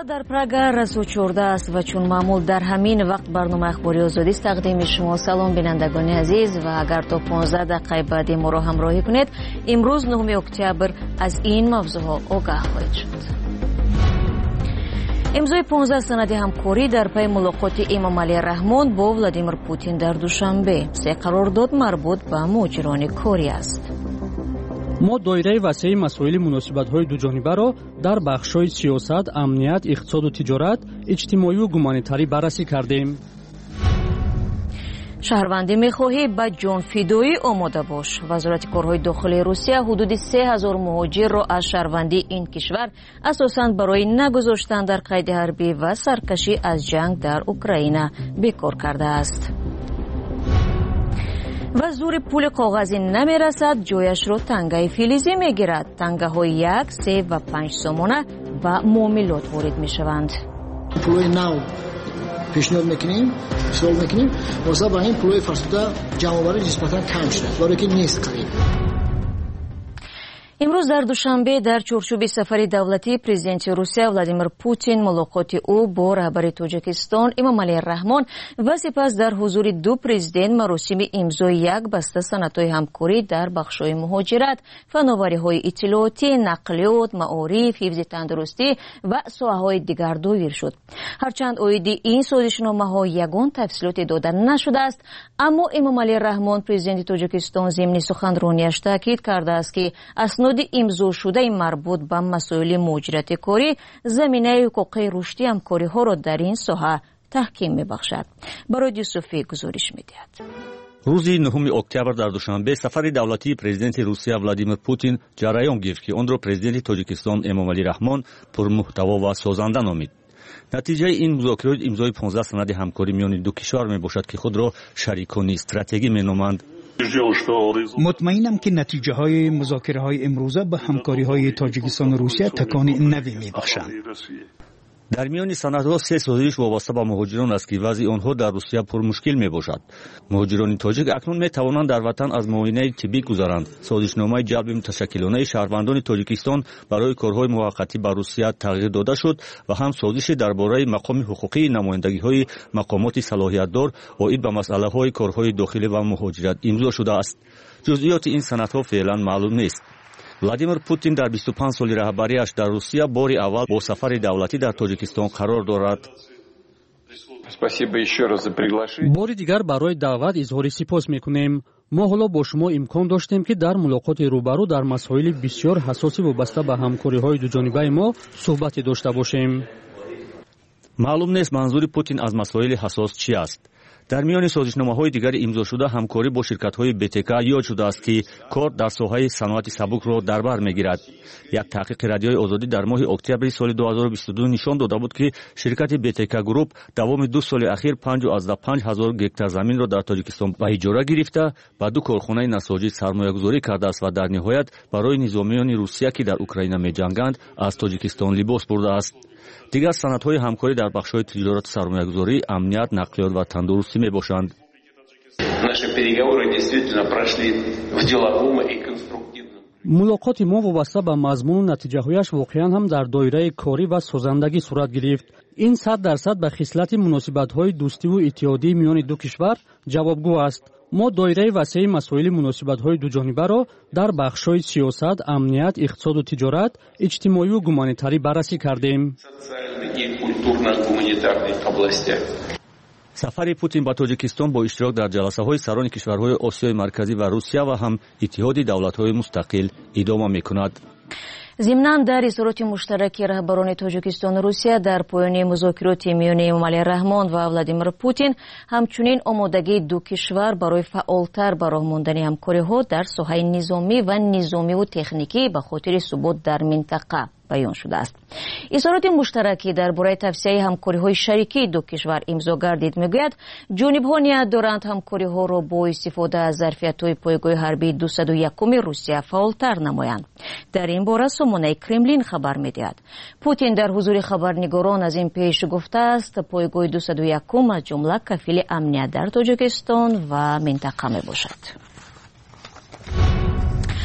وقت در پراگ رسو 14 است و چون معمول در همین وقت برنامه اخباری آزادی است تقدیم شما. سلام بینندگان عزیز و اگر تا 15 دقیقه بعدی ما را همراهی کنید، امروز 9 اکتبر از این موضوعها آگاه خواهید شد. امضای 15 سند همکاری در پی ملاقات امام علی رحمان با ولادیمیر پوتین در دوشنبه. 3 قرارداد مربوط به مهاجران کاری است. ما دایره وسیع مسائل مناسبت‌های دوجانبه را در بخش‌های سیاست، امنیت، اقتصاد و تجارت، اجتماعی و گومانیتاری بررسی کردیم. شهروندی می‌خواهی با جان فدایی آماده باش. وزارت کارهای داخلی روسیه حدود 3000 مهاجر را از شهروندی این کشور اساساً برای نگذاشتن در قید حربی و سرکشی از جنگ در اوکراین بیکار کرده است. و زور پول کاغذی نمیرسد، جایش را تنگه فلزی میگیرد. تنگه های 1, 3 و 5 سامانه و معاملات وارد میشوند. پولای نو پیشنهاد میکنیم، سوال میکنیم واسه با این پولای فرسوده جمع‌آوری نسبتا کم شده، ولی که نیست قریب. امروز در دوشنبه در چارچوب سفر دولتی پرزیدنت روسیه ولادیمیر پوتین ملاقات او با رهبر تاجیکستان امام علی رحمان و سپس در حضور دو پرزیدنت مراسم امضای یک بسته سندهای همکاری در بخش‌های مهاجرت، فناوری‌های اطلاعاتی، نقلیات، معارف، حفظ تندرستی و ساحه‌های دیگر دایر شد. هرچند اوید این سازشنامه‌ها یگان تفصیلات داده نشده است، اما امام علی رحمان پرزیدنت تاجیکستان ضمن سخنرانیش تاکید کرده است که اسناد امضا شده مربوط به مسائل مهاجرت کاری زمینه حقوقی رشدی همکاری ها را در این ساحه تحکیم می‌بخشد. برای یوسفی گزارش می‌دهد. روز 9 اکتبر در دوشنبه سفر دولتی پرزیدنت روسیه ولادیمیر پوتین جریان گرفت که آن را پرزیدنت تاجیکستان امام علی رحمان پرمحتوا و سازنده نامید. نتیجه این مذاکرات امضای 15 سند همکاری میان دو کشور میباشد که خود را شریکان استراتژیک مینامند. مطمئنم که نتیجه های مذاکره های امروزه به همکاری های تاجیکستان و روسیه تکان نوی میبخشند. در میان سندها 3 سازش وابسته به مهاجران است که وضع آنها در روسیه پر مشکل می باشد. مهاجران تاجیک اکنون می توانند در وطن از معاینه طبی گذرند. سازشنامه جلب متشکلانه شهروندان تاجیکستان برای کارهای موقتی به روسیه تغییر داده شد و هم سازش درباره مقام حقوقی نمایندگی های مقامات صلاحیت دار عاید به مسئله های کارهای داخلی و مهاجرت امضا شده است. جزئیات این سندها فعلا معلوم نیست. ولادیمیر پوتین در 25 سال رهبریش در روسیه بار اول با سفر دولتی در تاجیکستان قرار دارد. بار دیگر برای دعوت اظهار سپاس میکنیم. ما حالا با شما امکان داشتیم که در ملاقات روبرو در مسائل بسیار حساسی وابسته به همکاری های دو جانبه ما صحبت داشته باشیم. معلوم نیست منظور پوتین از مسائل حساس چی است. در میان سازشنامه‌های دیگر امضا شده همکاری با شرکت‌های BTK یاد شده است که کار در ساحه صنعت سبک را در بر می‌گیرد. یک تحقیق رادیوی آزادی در ماه اکتبر سال 2022 نشان داده بود که شرکت BTK گروپ دوام 2 سال اخیر 55,000 گکتار زمین را در تاجیکستان به اجاره گرفته و 2 کارخانه نساجی سرمایه‌گذاری کرده است و در نهایت برای نظامیان روسیه که در اوکراین می‌جنگند از تاجیکستان لباس برده است. دیگر سندهای همکاری در بخش‌های تجارت، سرمایه‌گذاری، امنیت، نقلیات و تندرستی میباشند. ملاقات ما وابسته به مضمون و نتیجه‌هایش واقعاً هم در دایره کاری و سازندگی صورت گرفت. این 100% به خصلت مناسبت‌های دوستی و اتحادیه میان دو کشور جوابگو است. ما دایره وسیع مسائل مناسبت‌های دو جانبه را در بخش‌های سیاست، امنیت، اقتصاد و تجارت، اجتماعی و گومانیتاری بررسی کردیم. سفر پوتین به تاجیکستان با اشتراک در جلسه‌های سران کشورهای آسیای مرکزی و روسیه و هم اتحاد دولت‌های مستقل ادامه می‌کند. ضمناً در اظهارات مشترک رهبران تاجیکستان و روسیه در پایان مذاکرات میان امام علی رحمان و ولادیمیر پوتین همچنین آمادگی دو کشور برای فعالتر به راه ماندن همکاری‌ها در ساحه نظامی و تکنیکی به خاطر ثبات در منطقه بیان شده است. اظهارات مشترکی درباره توسعه همکاری‌های شریکی دو کشور امضا گردید. میگوید جانب‌ها نیت دارند همکاری‌ها را با استفاده از ظرفیت‌های پایگاه حربی 201 روسیه فعالتر نمایند. در این باره سامانه کرملین خبر می‌دهد. پوتین در حضور خبرنگاران از این پیش گفته است پایگاه 201 از جمله کفیل امنیت در تاجیکستان و منطقه میباشد.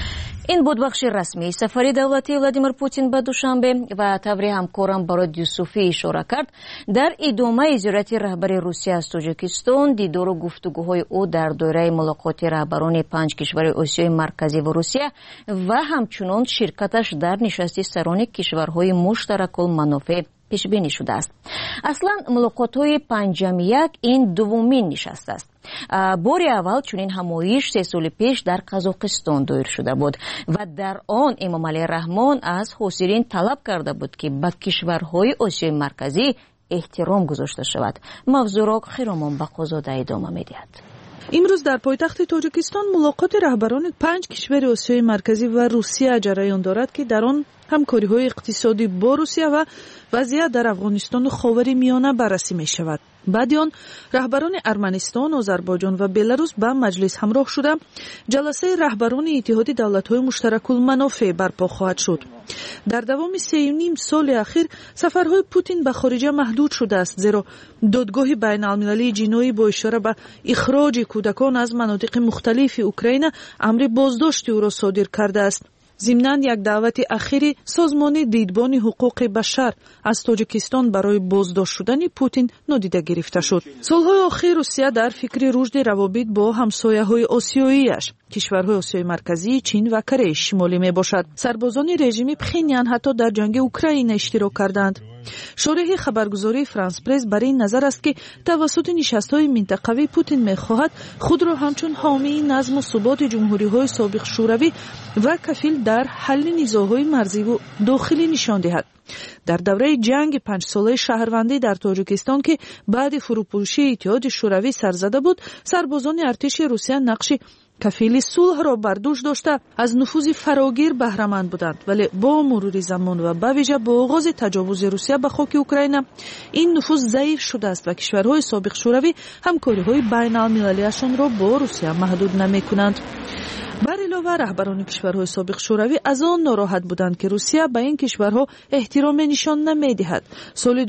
این بود بخش رسمی سفری دولتی ولادیمیر پوتین به دوشنبه و تبری همکارم براد یوسفی اشاره کرد. در ادامه زیارت رهبر روسیه از تاجیکستان، دیدار و گفتگوهای او در دوره ملاقات رهبران 5 کشور آسیای مرکزی و روسیه و همچنان شرکتش در نشست سران کشورهای مشترک المنافع پیش بینی شده است. اصلا ملاقات‌های پنجم یک این دومین نشست است. بار اول چنین همایش 3 سال پیش در قزاقستان دایر شده بود و در آن امامعلی رحمان از حاضرین طلب کرده بود که به کشورهای آسیای مرکزی احترام گذاشته شود. موضوع را خیرامان بقازاده ادامه می‌دهد. امروز در پایتخت تاجیکستان ملاقات رهبران 5 کشور آسیای مرکزی و روسیه جریان دارد که در آن همکاری‌های اقتصادی با روسیه و وضعیت در افغانستان و خاورمیانه بررسی می شود. بعد آن رهبران ارمنستان، آذربایجان و بلاروس به مجلس همراه شده جلسه رهبران اتحاد دولت‌های مشترک المنافع برپا خواهد شد. در دوام 3.5 سال اخیر سفرهای پوتین به خارجه محدود شده است، زیرا دادگاه بین‌المللی جنایی با اشاره به اخراج کودکان از مناطق مختلف اوکراین امر بازداشت او را صادر کرده است. ضمناً یک دعوت اخیری سازمان دیدبان حقوق بشر از تاجیکستان برای بازداشت شدن پوتین نادیده گرفته شد. سالهای اخیر روسیه در فکر رشد روابط با همسایه‌های آسیایی‌اش، کشورهای آسیای مرکزی، چین و کره شمالی میباشد. سربازان رژیم پخینیان حتی در جنگ اوکراین اشتراک کردند. شارح خبرگزاری فرانس پرس برای این نظر است که توسط نشست‌های منطقوی پوتین می‌خواهد خود را همچون حامی نظم و ثبات جمهوری‌های سابق شوروی و کفیل در حل نزاع‌های مرزی و داخلی نشان دهد. در دوره جنگ 5 ساله شهروندی در تاجیکستان که بعد فروپاشی اتحاد شوروی سر زده بود، سربازان ارتش روسیه نقش کفیل صلح را بر دوش داشته از نفوذ فراگیر بهره مند بودند، ولی با مرور زمان و به ویژه با آغاز تجاوز روسیه به خاک اوکراین این نفوذ ضعیف شده است و کشورهای سابق شوروی همکاری‌های بین‌المللی‌شان را با روسیه محدود نمی‌کنند. بر علاوه رهبران کشورهای سابق شوروی از آن ناراحت بودند که روسیه به این کشورها احترام نشان نمی‌دهد. سال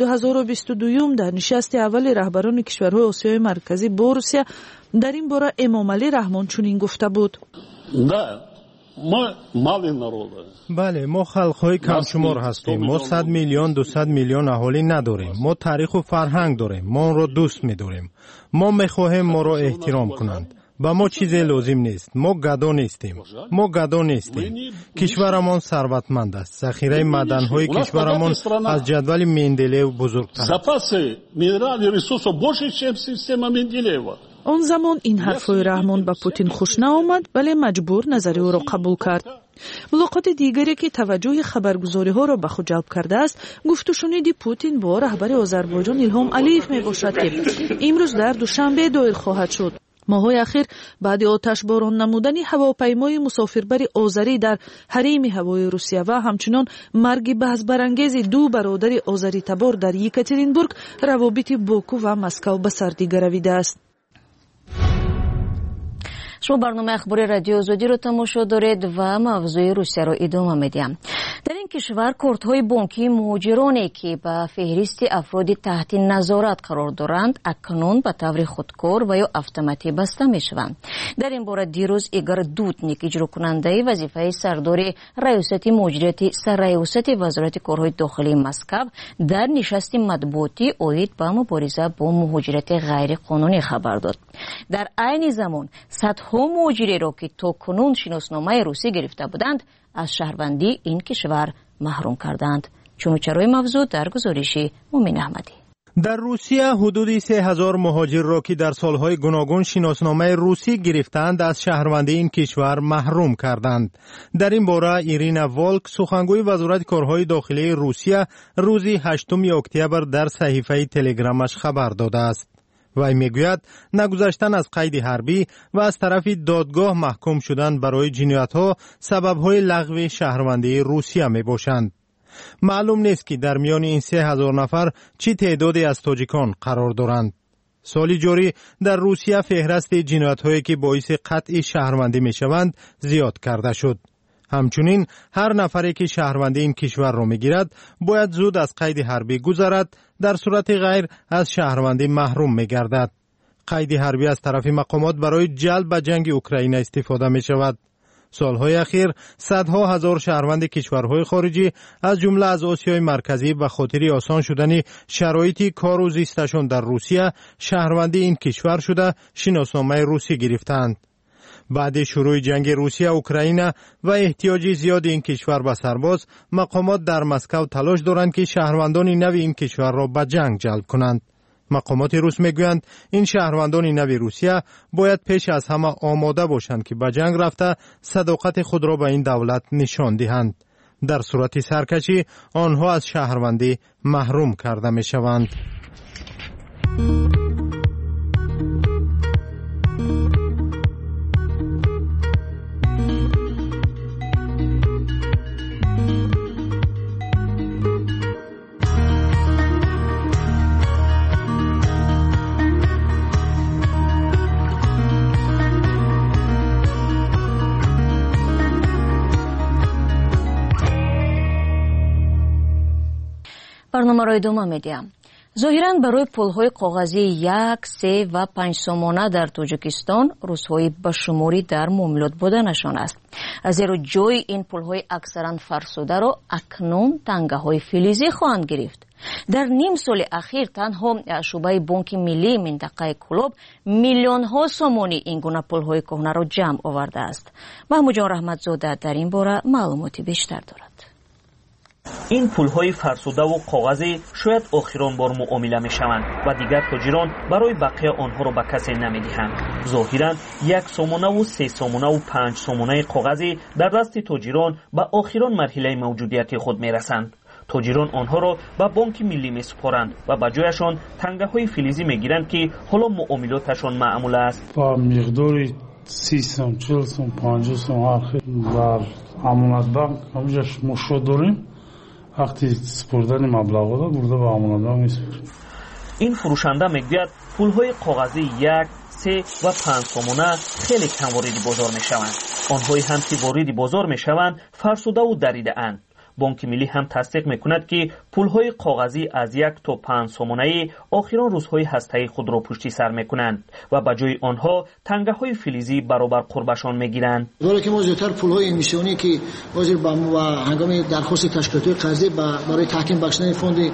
2022 در نشست اول رهبران کشورهای آسیای مرکزی با روسیه در این باره امامعلی رحمان چنین گفته بود: بله، ما خلق‌های کمشمار هستیم. ما 100 میلیون 200 میلیون اهالی نداریم. ما تاریخ و فرهنگ داریم. ما آن را دوست می‌داریم. ما می‌خواهیم ما را احترام کنند. با ما چیزی لازم نیست. ما گدا نیستیم. کشورمان ثروتمند است. ذخیره معدن‌های کشورمان از جدول مندلیو بزرگتر است. آن زمان این حرفای رحمان به پوتین خوش نآمد، ولی مجبور نظر او را قبول کرد. ملاقات دیگری که توجه خبرگزاری‌ها را به خود جلب کرده است، گفت و شنید پوتین با رهبر آذربایجان ایلهام علیف میباشد که امروز در دوشنبه دایر خواهد شد. ماه‌های اخیر بعد آتش باران نمودن هواپیمای مسافربر آذری در حریم هوای روسیه و همچنان مرگ بحث برانگیز 2 برادر آذری تبار در یکاترینبورگ، روابط باکو و مسکو به سردی رویده است. شما برنامه اخباری رادیو آزادی رو تماشا دارید و موضوع روسیه رو ادامه میدیم. در این کشور کارت‌های بانکی مهاجرانی که به فهرست افراد تحت نظارت قرار دارند اکنون به طور خودکار و یا اتوماتیک بسته میشوند. در این باره دیروز ایگور دودنیک اجرا کننده وظیفه سردار ریاست مدیریت سرریاست وزارت کارهای داخلی مسکو در نشست مطبوعاتی اوید به مبارزه با مهاجرت غیر قانونی خبر داد. در عین زمان صدها مهاجری را که تا کنون شناسنامه روسی گرفته بودند از شهروندی این کشور محروم کردند. چونوچرای موضوع در گزارش مومن احمدی. در روسیه حدود 3000 مهاجر را که در سالهای گوناگون شناسنامه روسی گرفتند از شهروندی این کشور محروم کردند. در این باره ایرینا والک سخنگوی وزارت کارهای داخلی روسیه روز 8 اکتبر در صحیفه تلگرامش خبر داده است. وی میگوید نگذشتن از قید حربی و از طرف دادگاه محکوم شدن برای جنایت‌ها سبب‌های لغو شهروندی روسیه میباشند. معلوم نیست که در میان این 3000 نفر چه تعدادی از تاجیکان قرار دارند. سال جاری در روسیه فهرست جنایت‌هایی که باعث قطع شهروندی میشوند زیاد کرده شد. همچنین هر نفری که شهروندی این کشور را میگیرد باید زود از قید حربی گذرد، در صورت غیر از شهروندی محروم میگردد. قید حربی از طرف مقامات برای جلب به جنگ اوکراین استفاده می شود. سالهای اخیر صدها هزار شهروند کشورهای خارجی از جمله از آسیای مرکزی به خاطر آسان شدن شرایط کار و زیستشان در روسیه شهروندی این کشور شده شناسنامه روسی گرفتند. بعد شروع جنگ روسیه اوکراین و احتیاج زیاد این کشور به سرباز، مقامات در مسکو تلاش دارند که شهروندان نو این کشور را به جنگ جلب کنند. مقامات روس میگویند این شهروندان نو روسیه باید پیش از همه آماده باشند که به جنگ رفته صداقت خود را به این دولت نشان دهند. در صورت سرکشی آنها از شهروندی محروم کرده می شوند. برنامه ادامه میدیم. ظاهراً برای پولهای کاغذی 1, 3 و 5 سومانه در تاجیکستان روزهای بشماری در معاملات بودنشان است. از زیرا جای این پولهای اکثراً فرسوده را اکنون تنگه‌های فلزی خواهند گرفت. در نیم سال اخیر تنها شعبه بانک ملی منطقه کلوب میلیون ها سومانی این گونه پولهای کهنه را جمع آورده است. محمود جان رحمتزاده در این باره معلوماتی بیشتر دارد. این پولهای فرسوده و کاغذی شاید آخرین بار معامله میشوند و دیگر تاجران برای بقیه آنها را به کسی نمیدهند. ظاهراً 1 سومانه و 3 سومانه و 5 سومانه کاغذی در دست تاجران به آخرین مرحله موجودیت خود میرسند. تاجران آنها را به بانک ملی میسپارند و به جایشان تنگه‌های فلزی میگیرند که حالا معاملاتشان معمول است. با مقدار 30 سوم، 40 سوم، 50 سوم آخر در امانت بانک همونجاش مشو داریم. وقتی سپردن مبلغ را برده به امانت بانک میسپاریم. این فروشنده میگوید پولهای کاغذی 1، 3 و 5 سومانه خیلی کم وارد بازار میشوند. آنهایی هم که وارد بازار میشوند فرسوده و دریده اند. بانک ملی هم تصدیق میکند که پولهای کاغذی از 1 تا 5 سومانه آخرین روزهای هسته‌ای خود را پشت سر میکنند و به جای آنها تنگه‌های فلزی برابر قربشان میگیرند. برای که ما زیاتر پولهای امیسیونی که واجر با هنگام درخواست تشکیلات قرضه برای تحکیم بخشیدن فوند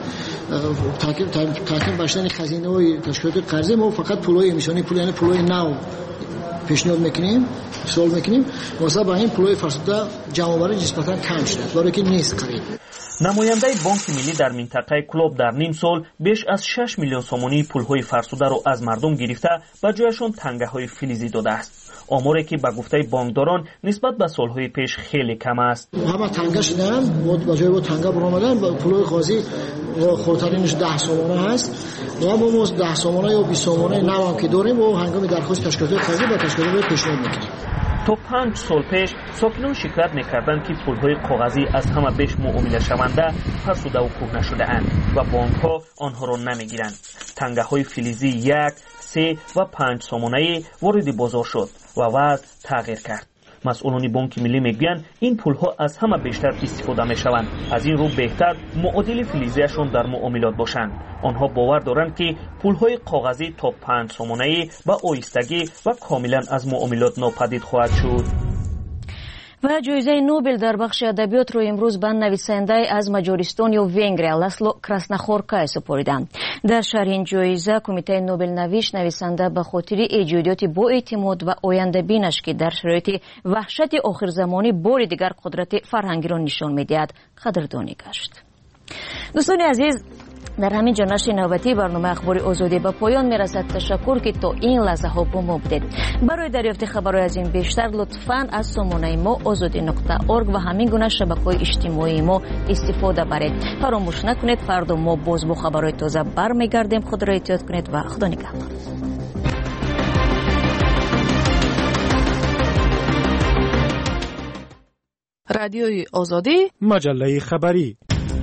تحکیم بخشیدن خزینه‌های تشکیلات قرضه ما فقط پولهای امیسیونی یعنی پولهای نو پیشنهاد میکنیم، سوال میکنیم واسه با این پولهای فرسوده جمع‌آوری نسبتاً کم شده برای که نیست قریب. نماینده بانک ملی در منطقه کلوب در نیم سال بیش از 6 میلیون سومانی پولهای فرسوده را از مردم گرفته و جایشان تنگه‌های فلزی داده است. آماری که به گفته بانکداران نسبت به سالهای پیش خیلی کم است. همه تنگه شدن با جای با تنگه برآمدن و پولهای قاضی خردترینش 10 سومانه هست و ما 10 سومانه یا 20 سومانه نو که داریم و هنگام درخواست تشکیلات قاضی با تشکیلات پیشنهاد میکنیم. تا 5 سال پیش ساکنان شکایت میکردند که پولهای کاغذی از همه بیش معامله شونده فرسوده و کهنه شده اند و بانک‌ها آنها را نمیگیرند. تنگه‌های فلزی 1، 3 و 5 سومانه وارد بازار شد و وضع تغییر کرد. مسئولان بانک ملی میگویند این پولها از همه بیشتر استفاده میشوند. از این رو بهتر معادل فلزیشان در معاملات باشند. آنها باور دارند که پولهای کاغذی تا 5 سومانه به آهستگی و کاملا از معاملات ناپدید خواهد شد. و جایزه نوبل در بخش ادبیات رو امروز به نویسنده از مجارستان یا ونگریا لاسلو کراسناخورکای سپردند. در شرح این جایزه کمیته نوبل نویسنده به خاطر ایجادات با اعتماد و آینده بینش که در شرایط وحشت آخر زمانی بار دیگر قدرت فرهنگی را نشان می‌دهد قدردانی گشت. دوستان عزیز، در همین جا نشر نوبتی برنامه اخبار آزادی به پایان میرسد. تشکر که تا این لحظه ها با ما بودید. برای دریافت خبرهای از این بیشتر لطفاً از سامانه ما azadi.org و همین گونه شبکه‌های اجتماعی ما استفاده برید. فراموش نکنید فردا ما باز با خبرهای تازه برمیگردیم. خود را احتیاط کنید و خدا نگهدار. رادیوی آزادی، مجله خبری.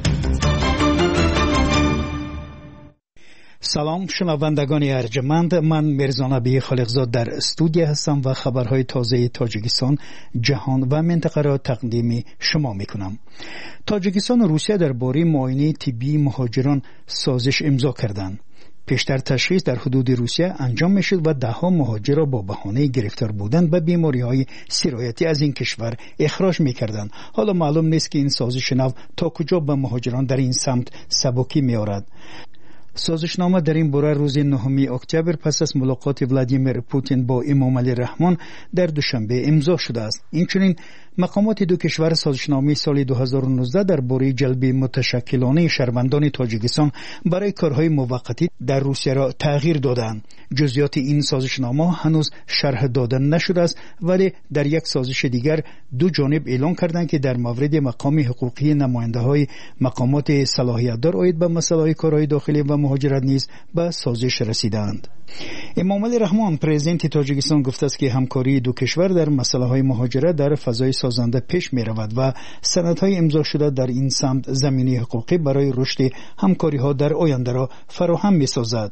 سلام شنوندگان ارجمند، من میرزا نبی خالقزاد در استودیو هستم و خبرهای تازه تاجیکستان، جهان و منطقه را تقدیم شما میکنم. تاجیکستان و روسیه درباره معاینه طبی مهاجران سازش امضا کردند. پیشتر تشخیص در حدود روسیه انجام میشد و دهها مهاجر را با بهانه گرفتار بودن به بیماری‌های سرایتی از این کشور اخراج می‌کردند. حالا معلوم نیست که این سازش نو تا کجا به مهاجران در این سمت سبکی می‌آورد. سازشنامه در این باره روز 9 اکتبر پس از ملاقات ولادیمیر پوتین با امام علی رحمان در دوشنبه امضا شده است. اینچنین مقامات دو کشور سازشنامه سال 2019 در باره جلب متشکلانه شهروندان تاجیکستان برای کارهای موقتی در روسیه را تغییر دادند. جزئیات این سازشنامه هنوز شرح داده نشده است، ولی در یک سازش دیگر دو جانب اعلام کردند که در مورد مقام حقوقی نماینده‌های مقامات صلاحیت دار آید به مسائل کارهای داخلی و مهاجرت نیز به سازش رسیدند. امام علی رحمان پرزیدنت تاجیکستان گفته است که همکاری دو کشور در مسائل مهاجرت در فضای سازنده پیش می رود و سندهای امضا شده در این سمت زمینه حقوقی برای رشد همکاری ها در آینده را فراهم می سازد.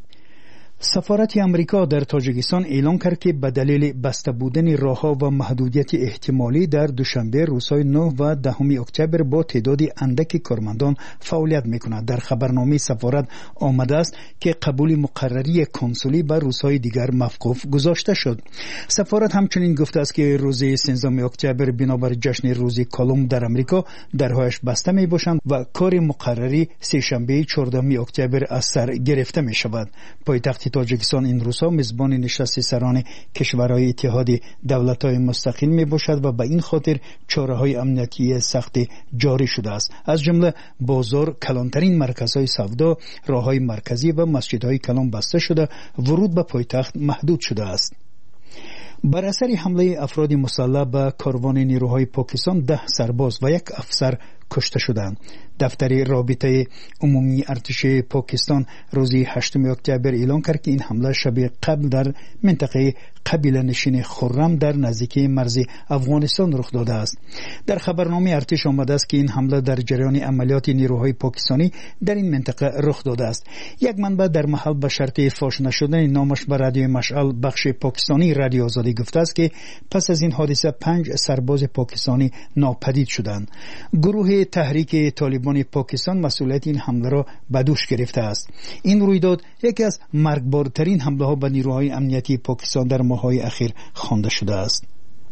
سفارت امریکا در تاجیکستان اعلام کرد که به دلیل بسته بودن راه‌ها و محدودیت احتمالی در دوشنبه روزهای 9 و 10 اکتبر با تعدادی اندک کارمندان فعالیت می‌کند. در خبرنامه سفارت آمده است که قبول مقرری کنسولی به روزهای دیگر موقوف گذاشته شد. سفارت همچنین گفته است که روز 13 اکتبر بنابر جشن روز کالم در امریکا درهایش بسته می‌باشند و کار مقرری سه‌شنبه 14 اکتبر از سر گرفته می‌شود. پایتخت تاجیکستان این روزها میزبان نشست سران کشورهای اتحاد دولت‌های مستقل میباشد و به این خاطر چاره‌های امنیتی سخت جاری شده است. از جمله بازار، کلانترین مرکزهای سودا، راه‌های مرکزی و مسجدهای کلان بسته شده، ورود به پایتخت محدود شده است. بر اثر حمله افراد مسلح به کاروان نیروهای پاکستان 10 سرباز و 1 افسر کشته شدند. دفتر رابطه عمومی ارتش پاکستان روز 8 اکتبر اعلام کرد که این حمله شب قبل در منطقه قبیله نشین خرم در نزدیکی مرز افغانستان رخ داده است. در خبرنامه ارتش آمده است که این حمله در جریان عملیات نیروهای پاکستانی در این منطقه رخ داده است. یک منبع در محل به شرط فاش نشدن نامش به رادیو مشعل بخش پاکستانی رادیو آزادی گفته است که پس از این حادثه 5 سرباز پاکستانی ناپدید شدند. گروه تحریک طالبان پاکستان مسئولیت این حمله را به دوش گرفته است. این رویداد یکی از مرگبارترین حمله ها به نیروهای امنیتی پاکستان در ماه‌های اخیر خوانده شده است.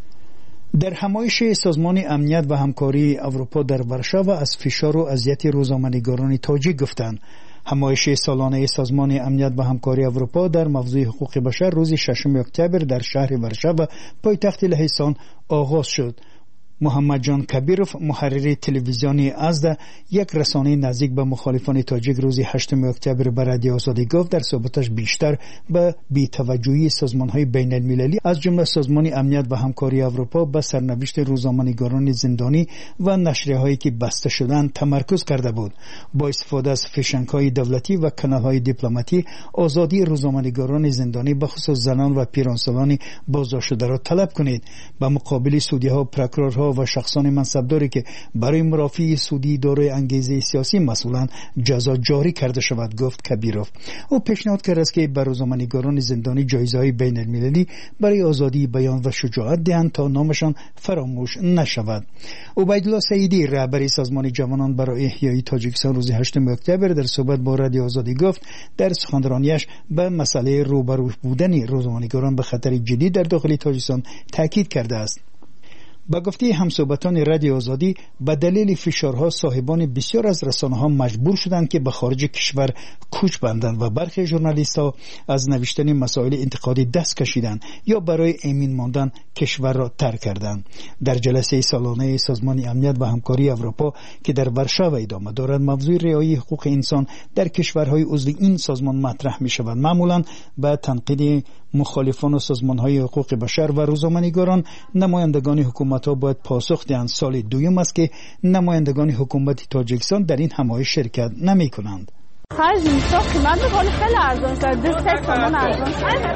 در همایش سازمان امنیت و همکاری اروپا در ورشاو از فشار و اذیت روزنامه‌نگاران تاجیک گفتند. همایش سالانه سازمان امنیت و همکاری اروپا در موضوع حقوق بشر روز 6 اکتبر در شهر ورشاو پایتخت لهستان آغاز شد. محمد جان کبیروف محرر تلویزیونی ازدا یک رسانه نزدیک به مخالفان تاجیک روز 8 اکتبر به رادیو آزادی گفت در صحبتش بیشتر به بی‌توجهی سازمان‌های بین‌المللی از جمله سازمان امنیت و همکاری اروپا به سرنوشت روزنامه‌نگاران زندانی و نشریه‌هایی که بسته شدند تمرکز کرده بود. با استفاده از فشنگ‌های دولتی و کانال‌های دیپلماتی آزادی روزنامه‌نگاران زندانی به خصوص زنان و پیرانسالان بازداشت را طلب کنید. به مقابل سودی‌ها، پروکورورها و شخصان منصبداری که برای مرافعه سودی دارای انگیزه سیاسی مسئولان جزا جاری کرده شود، گفت کبیروف. او پیشنهاد کرد است که بر روزنامه‌نگاران زندانی جایزه‌های بین‌المللی برای آزادی بیان و شجاعت دهند تا نامشان فراموش نشود. عبیدالله سعیدی رهبر سازمان جوانان برای احیای تاجیکستان روز 8 اکتبر در صحبت با رادیو آزادی گفت در سخنرانیش به مسئله روبرو بودن روزنامه‌نگاران به خطر جدی در داخل تاجیکستان تاکید کرده است. با گفته همصحبتان رادیو آزادی به دلیل فشارها صاحبان بسیار از رسانه‌ها مجبور شدند که به خارج کشور کوچ بندند و برخی ژورنالیست‌ها از نوشتن مسائل انتقادی دست کشیدند یا برای امین ماندن کشور را ترک کردند. در جلسه سالانه سازمان امنیت و همکاری اروپا که در ورشاو ادامه دارد، موضوع رعایت حقوق انسان در کشورهای عضو این سازمان مطرح می‌شود. معمولاً با تنقید مخالفان و سازمان‌های حقوق بشر و روزنامه‌نگاران نمایندگان حکومت‌ها باید پاسخ دهند. سال دوم است که نمایندگان حکومت تاجیکستان در این همایش شرکت نمی‌کنند. خرج میساخت من بخوام خیلی ارزان شد. 3 تومان ارزان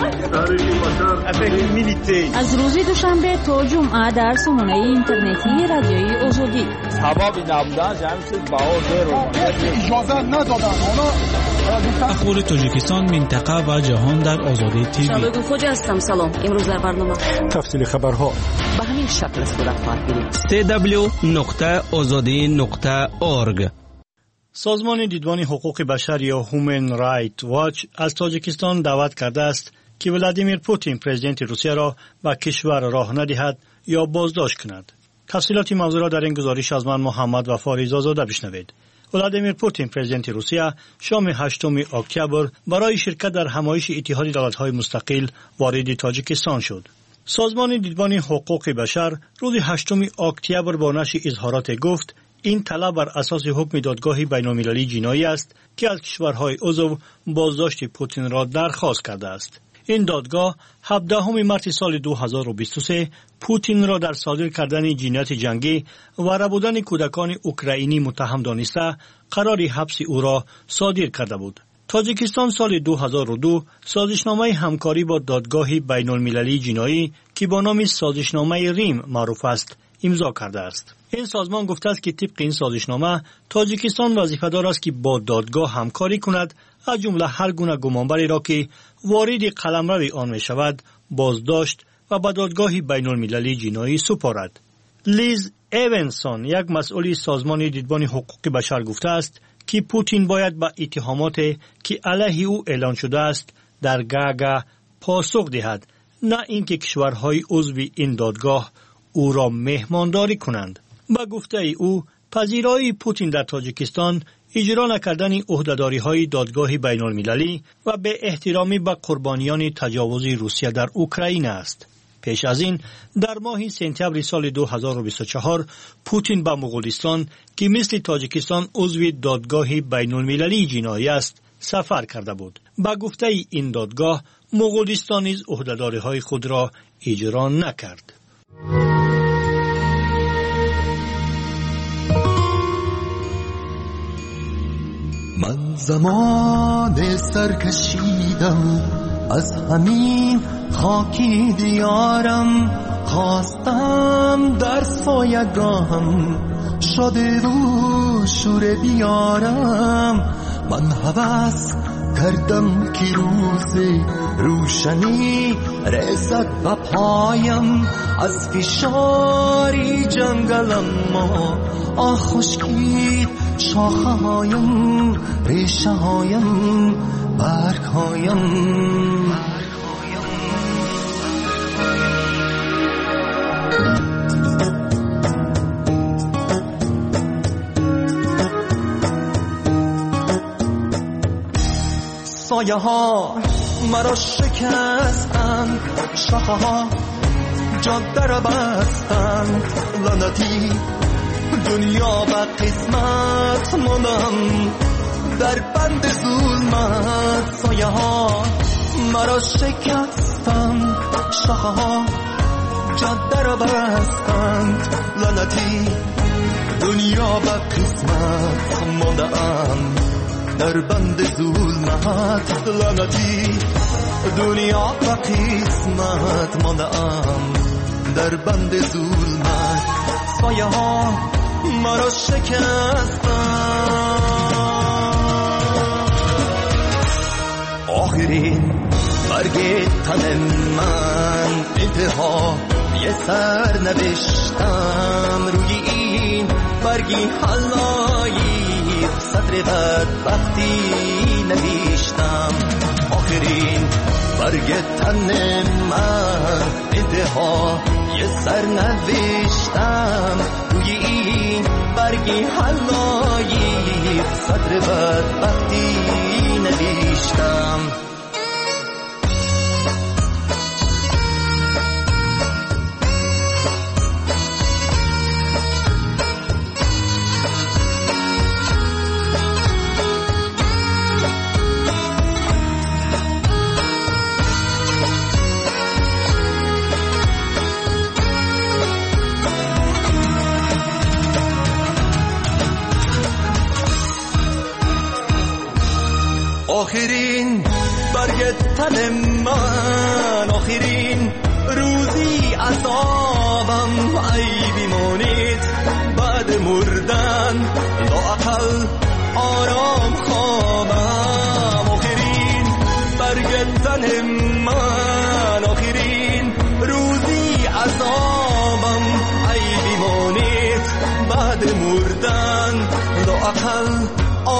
شد. از روز دوشنبه تا جمعه در سامانه اینترنتی رادیوی آزادی سبب نبودن جمع شد بهار اجازه ندادن. اخبار تاجیکستان، منطقه و جهان در آزادی تیوی. شبکه خوجا هستم. سلام. امروز در برنامه تفصیل خبرها به همین شکل صورت خواهد گرفت. www.azadi.org سازمان دیدبان حقوق بشر یا هومن رایت واچ از تاجیکستان دعوت کرده است که ولادیمیر پوتین پرزیدنت روسیه را به کشور راه ندهد یا بازداشت کند. تفصیلات موضوع را در این گزارش از من محمد وفا رضازاده بشنوید. ولادیمیر پوتین پرزیدنت روسیه شام 8 اکتبر برای شرکت در همایش اتحاد دولت‌های مستقل وارد تاجیکستان شد. سازمان دیدبان حقوق بشر روز 8 اکتبر با نشر اظهارات گفت این طلب بر اساس حکم دادگاه بین‌المللی جنایی است که از کشورهای عضو بازداشت پوتین را درخواست کرده است. این دادگاه 17 مارس سال 2023 پوتین را در صادر کردن جنایت جنگی و ربودن کودکان اوکراینی متهم دانسته قرار حبس او را صادر کرده بود. تاجیکستان سال 2002 سازشنامه همکاری با دادگاه بین‌المللی جنایی که با نام سازشنامه ریم معروف است امضا کرده است. این سازمان گفته است که طبق این سازشنامه تاجیکستان وظیفه‌دار است که با دادگاه همکاری کند، از جمله هر گونه گمانبری را که وارد قلمرو آن می شود بازداشت و به دادگاه بین‌المللی جنایی سپارد. لیز ایونسون یک مسئول سازمان دیدبان حقوق بشر گفته است که پوتین باید به اتهامات که علیه او اعلان شده است در گاگا پاسخ دهد، نه اینکه کشورهای عضو این دادگاه او را مهمانداری کنند. با گفته او پذیرایی پوتین در تاجیکستان اجرا نکردن عهده‌داری‌های دادگاه بین‌المللی و به احترامی به قربانیان تجاوز روسیه در اوکراین است. پیش از این در ماه سپتامبر سال 2024 پوتین به مغولستان که مثل تاجیکستان عضو دادگاه بین‌المللی جنایی است سفر کرده بود. با گفته این دادگاه مغولستان نیز عهده‌داری‌های خود را اجرا نکرد. من زمان سرکشیدم از همین خاکی دیارم، خواستم در سایگاهم شده و شور بیارم. من هوس کردم که روز روشنی رسد به پایم، از فشاری جنگلم ما خشکید شاخه هایم، ریشه هایم، برگ هایم. سایه ها مرا شکستند، شاخه ها جاده را بستند، لعنتی دنیا و قسمت ماندم در بند ظلمت. سایه ها مرا شکستند، شاخه ها جاده را بستند، لعنتی دنیا و قسمت ماندم در بند ظلمت. لعنتی دنیا و قسمت ماندم در بند ظلمت. سایه ها مرا شکستند. آخرین برگ تن من انتها یه سر نوشتم، روی این برگی حلایی سطر بدبختی نوشتم. آخرین برگ تن من انتها یه سر نوشتم، روی این برگی حلایی سطر بدبختی نوشتم. آخرین برگ تن من، آخرین روزی عذابم، ای بیمانید بعد مردن لااقل آرام خوابم. آخرین برگ تن من، آخرین روزی عذابم، ای بیمانید بعد مردن لااقل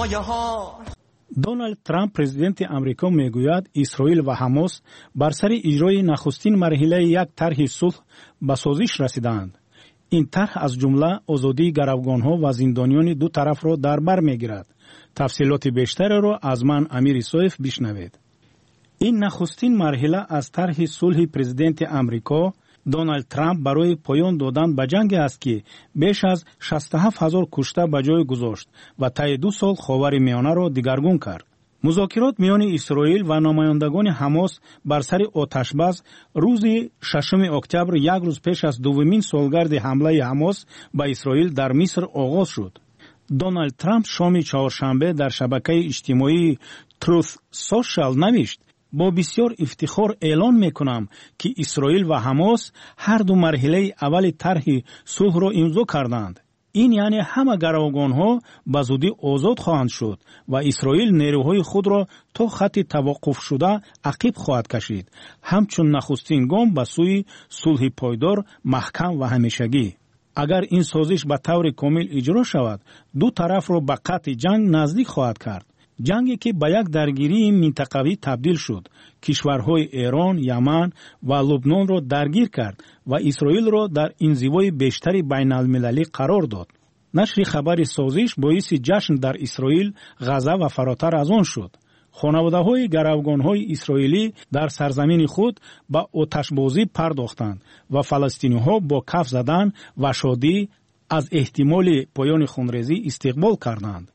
سایه ها. دونالد ترامپ پرزیدنت آمریکا میگوید اسرائیل و حماس بر سر اجرای نخستین مرحله یک طرح صلح به سازش رسیدند. این طرح از جمله آزادی گروگانها و زندانیان دو طرف را در بر میگیرد. تفصیلات بیشتر را از من امیر سویف بشنوید. این نخستین مرحله از طرح صلح پرزیدنت آمریکا دونالد ترامپ برای پایان دادن به جنگ است که بیش از 67,000 کشته به جای گذاشت و طی 2 سال خاور میانه را دگرگون کرد. مذاکرات میان اسرائیل و نمایندگان حماس بر سر آتشبس روز 6 اکتبر، یک روز پیش از دومین سالگرد حمله حماس به اسرائیل در مصر آغاز شد. دونالد ترامپ شام چهارشنبه در شبکه اجتماعی تروث سوشال نوشت: با بسیار افتخار اعلان میکنم که اسرائیل و حماس هر دو مرحله اول طرح صلح را امضا کردند. این یعنی همه گروگانها به زودی آزاد خواهند شد و اسرائیل نیروهای خود را تا خط توقف شده عقب خواهد کشید، همچون نخستین گام به سوی صلح پایدار، محکم و همیشگی. اگر این سازش به طور کامل اجرا شود، دو طرف را به قطع جنگ نزدیک خواهد کرد. جنگی که به یک درگیری منطقوی تبدیل شد، کشورهای ایران، یمن و لبنان را درگیر کرد و اسرائیل را در انزوای بیشتری بین المللی قرار داد. نشر خبر سازش باعث جشن در اسرائیل، غزه و فراتر از آن شد. خانواده‌های گروگان‌های اسرائیلی در سرزمین خود به آتشبازی پرداختند و فلسطینی‌ها با کف زدن و شادی از احتمال پایان خونریزی استقبال کردند.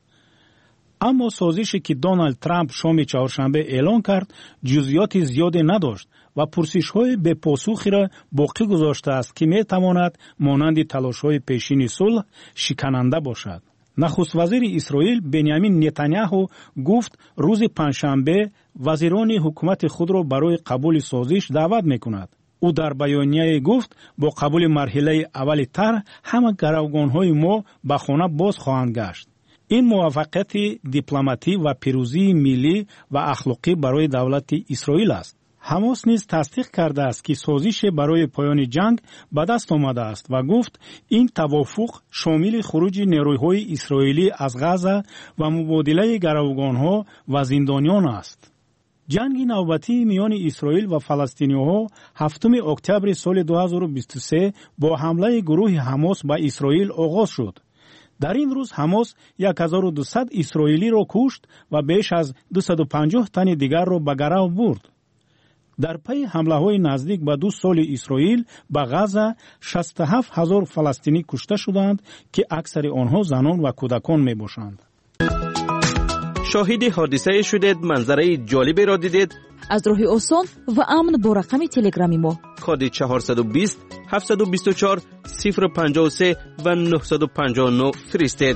اما سازشی که دونالد ترامپ شام چهارشنبه اعلان کرد جزئیات زیادی نداشت و پرسش‌های به پاسخی را باقی گذاشته است که می‌تواند مانند تلاش‌های پیشین صلح شکننده باشد. نخست وزیر اسرائیل بنیامین نتانیاهو گفت روز پنجشنبه وزیران حکومت خود را برای قبول سازش دعوت می‌کند. او در بیانیه گفت با قبول مرحله اول طرح همه گروگان‌های ما به خانه باز خواهند گشت. این موفقیت دیپلماتی و پیروزی ملی و اخلاقی برای دولت اسرائیل است. حماس نیز تصدیق کرده است که سازش برای پایان جنگ به دست آمده است و گفت این توافق شامل خروج نیروهای اسرائیلی از غزه و مبادله گروگانها و زندانیان است. جنگ نوبتی میان اسرائیل و فلسطینی‌ها 7 اکتبر سال 2023 با حمله گروه حماس به اسرائیل آغاز شد. در این روز حماس 1200 اسرائیلی را کشت و بیش از 250 تن دیگر را به گرو برد. در پی حمله‌های نزدیک به 2 سال اسرائیل به غزه 67,000 فلسطینی کشته شدند که اکثر آنها زنان و کودکان میباشند. شاهد حادثه شدید، منظره جالبی را دیدید؟ از راه آسان و امن با رقم تلگرامی ما کد 420 724 053 و 959 فرستید.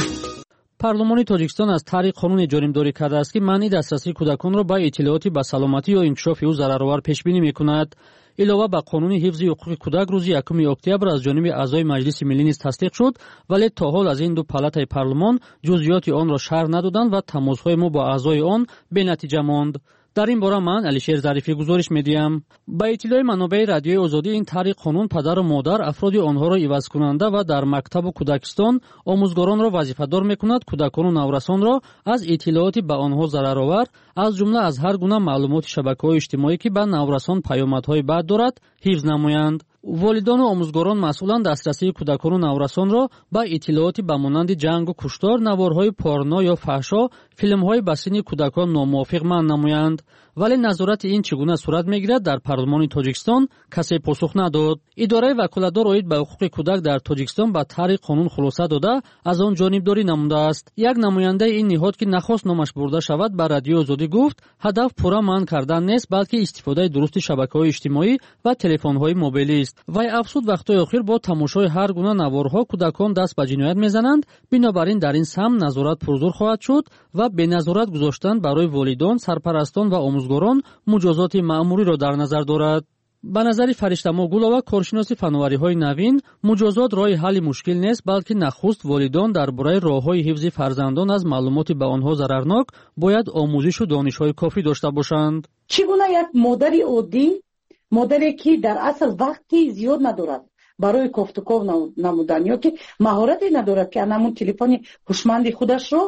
پارلمانی تاجیکستان از طریق قانون جانبداری کرده است که منع دسترسی کودکان را به اطلاعاتی به سلامتی یا انکشاف او ضررآور پیش بینی می‌کند. علاوه بر قانون حفظ حقوق کودک روز 1 اکتبر از جانب اعضای مجلس ملی نیز تصدیق شد، ولی تا حال از این دو پالاتای پارلمان جزئیات آن را شرح ندادند و تماس‌های ما با اعضای آن بی‌نتیجه ماند. در این باره من علیشیر ظریفی گزارش می‌دهم. با اطلاع منابع رادیوی آزادی، این طریق قانون پدر و مادر افراد آنها را عوض کننده و در مکتب و کودکستان آموزگاران را وظیفه‌دار می‌کند کودکان و نورسان را از اطلاعاتی به آنها ضررآور از جمله از هر گونه معلومات شبکه‌های اجتماعی که به نورسان پیامدهای بد دارد حفظ نمایند. والدان و آموزگاران مسئولان دسترسی کودکان و نورسان را به اطلاعاتی به مانند جنگ و کشتار، نوارهای پارنو یا فحشا، فیلم‌های به سن کودکان ناموافق منع نمایند. ولی نظارت این چگونه صورت می‌گیرد در پارلمان تاجیکستان کسی پاسخ نداد. اداره وکالتدار اوید به حقوق کودک در تاجیکستان به طریق قانون خلاصه داده از آن جانبداری نموده است. یک نماینده این نهاد که نخواست نامش برده شود به رادیو آزادی گفت هدف پورا منع کردن نیست بلکه استفاده درست شبکه‌های اجتماعی و تلفن‌های موبایلی است. وی افزود وقت‌های اخیر با تماشای هر گونه نوارها کودکان دست به جنایت می‌زنند، بنابراین در این سمت نظارت پرزور خواهد شد و به نظارت گذاشتن برای والدان، سرپرستان و آموزگاران مجازات مأموری را در نظر دارد. به نظر فرشته‌ما گلова کارشناس فناوری‌های نوین، مجازات راه حل مشکل نیست بلکه نخست والدان درباره راه‌های حفظ فرزندان از معلومات به آنها ضررناک باید آموزش و دانش‌های کافی داشته باشند. چگونه یک مادر عادی، مادری که در اصل وقتی زیاد ندارد برای گفتگو نمودن یا که مهارتی ندارد که همون تلفن هوشمند خودش رو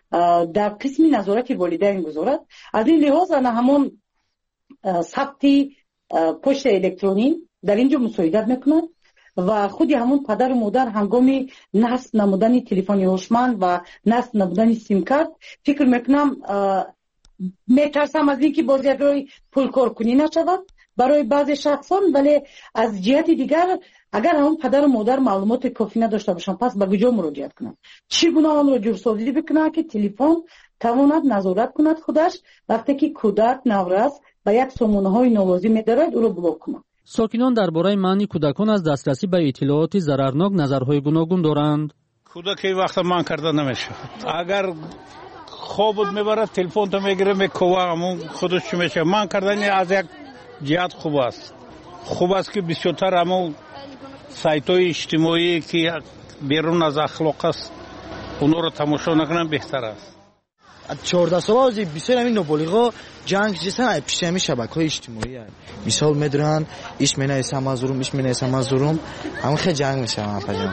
در قسم نظارت والدین گذارد. از این لحاظ انا همون ثبت پشت الکترونی در اینجا مساعدت میکنند و خودی همون پدر و مادر هنگام نصب نمودن تلفن هوشمند و نصب نمودن سیم کارت فکر میکنم میترسم از اینکه باز یک روی پول کارکنی نشود برای بعضی شخصان، ولی از جهت دیگر اگر همون پدر و مادر معلومات کافی نداشته باشن پس به کجا مراجعت کنند؟ چگونه آن را جورسازی بکنند که تلفن تواند نظارت کند خودش وقتی که کودک نورس و یک سامانه‌های نالازم می‌دارد او را بلاک کند. ساکنان درباره منع کودکان از دسترسی به اطلاعات ضررناک نظرهای گوناگون دارند. کودک وقت من کرده نمیشه. اگر خواب میبره تلفن تو میگیره میکوه همون خودش میشه. من کردن از یک جهت خوب است. خوب است که بسیارتر همون سایت‌های اجتماعی که بیرون از اخلاق است اونها رو تماشا نکنن بهتر است. 14 سال بسیار همین نابالغا جنگ جسن پیش همین شبکه‌های اجتماعی هست. مثال میدونن ایش مینایسم مزورم ایش مینایسم مزورم همون خیلی جنگ میشه همه.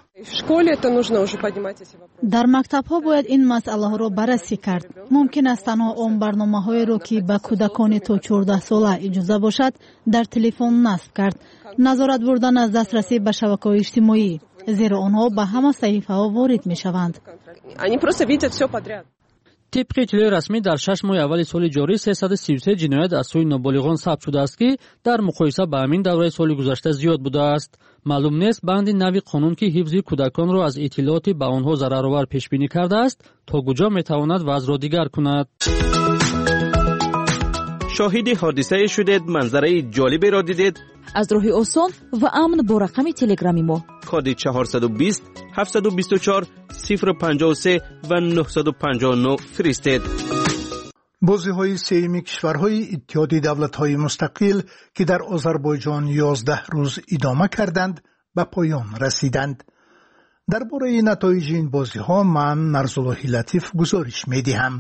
در مکتب‌ها باید این مسئله را بررسی کرد. ممکن است تنها آن برنامه‌هایی را که به کودکان تا 14 ساله اجازه باشد در تلفن نصب کرد. نظارت بردن از دسترسی به شبکه‌های اجتماعی، زیرا آنها به همه صحیفه‌ها وارد می‌شوند. طبق اطلاع رسمی در 6 ماه اول سال جاری 333 جنایت از سوی نابالغان ثبت شده است که در مقایسه با همین دوره سال گذشته زیاد بوده است. معلوم نیست بند نوی قانون که حفظ کودکان را از اطلاعات به آنها ضررآور پیش بینی کرده است تا کجا میتواند وضع را دیگر کند. شاهد حادثه شدید، منظره جالبی را دیدید؟ از راه آسان و امن با رقم تلگرامی ما کد 420 724 053 و 959 فرستید. بازی‌های سیمی کشورهای اتحادیه دولت‌های مستقل که در آذربایجان 11 روز ادامه کردند به پایان رسیدند. درباره نتایج این بازی‌ها من نرزالله لطیف گزارش می‌دهم.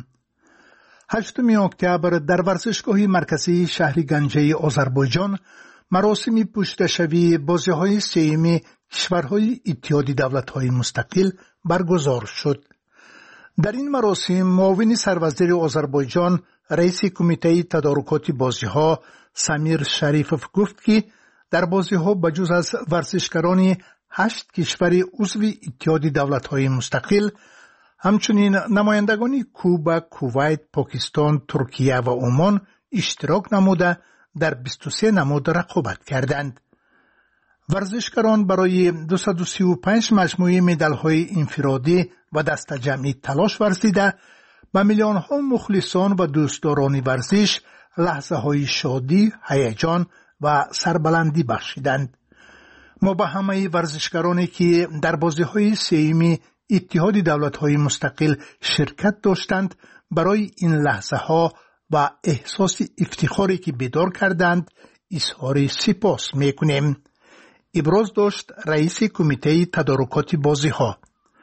8 اکتبر در ورزشگاه مرکزی شهر گنجه آذربایجان مراسم پشتشوی بازی‌های سیمی کشورهای اتحادیه دولت‌های مستقل برگزار شد. در این مراسم معاون سروزیر آذربایجان رئیس کمیته تدارکات بازی‌ها سمیر شریفوف گفت که در بازی‌ها بجز از ورزشکاران 8 کشور عضو اتحادیه دولت‌های مستقل همچنین نمایندگان کوبا، کویت، پاکستان، ترکیه و عمان اشتراک نموده در 23 نماد رقابت کردند. ورزشکاران برای 235 مجموعه مدال‌های انفرادی و دست جمعی تلاش ورزیده به میلیون‌ها مخلصان و دوستداران ورزش لحظه‌های شادی، هیجان و سربلندی بخشیدند. ما به همه ورزشکارانی که در بازی‌های سیمی اتحاد دولت‌های مستقل شرکت داشتند برای این لحظه‌ها و احساس افتخاری که بیدار کردند اظهار سپاس می‌کنیم. ابراز داشت رئیس کمیته تدارکات بازی‌ها.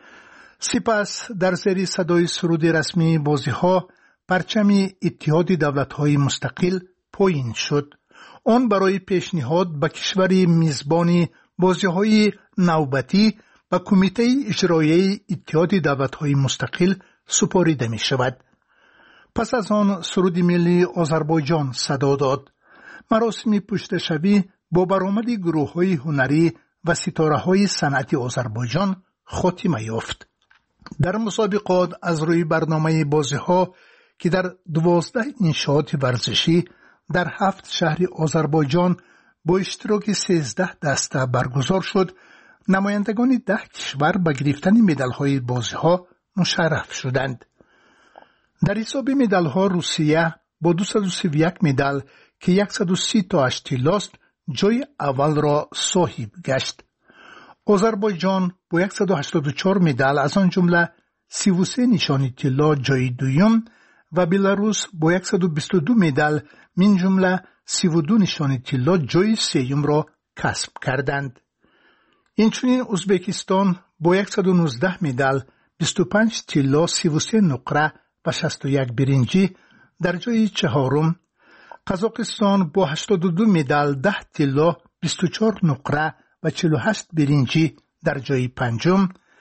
سپس در زیر صدای سرود رسمی بازی‌ها پرچم اتحاد دولت‌های مستقل پایین شد. آن برای پیشنهاد به کشور میزبان بازی‌های نوبتی و کمیته اجرایی اتحاد دولت‌های مستقل سپاریده می‌شود. پس از آن سرود ملی آذربایجان صدا داد. مراسم پشتشوی با برآمد گروه‌های هنری و ستاره‌های صنعتی آذربایجان خاتمه یافت. در مسابقات از روی برنامه بازی‌ها که در 12 انشاءات ورزشی در 7 شهر آذربایجان با اشتراک 13 دسته برگزار شد، نمایندگان 10 کشور به گرفتن مدال‌های بازی‌ها مشرف شدند. در حساب مدال‌ها روسیه با 231 مدال که 130 تاش طلاست جای اول را صاحب گشت. آذربایجان با 184 مدال از آن جمله 33 نشان طلا جای دوم و بلاروس با 122 مدال من جمله 32 نشان طلا جای سوم را کسب کردند. اینچنین ازبکستان با 119 مدال 25 طلا 33 نقره و 61 برنجی در جای چهارم، قزاقستان با 82 مدال 10 طلا 24 نقره و 48 برنجی در جای پنجم،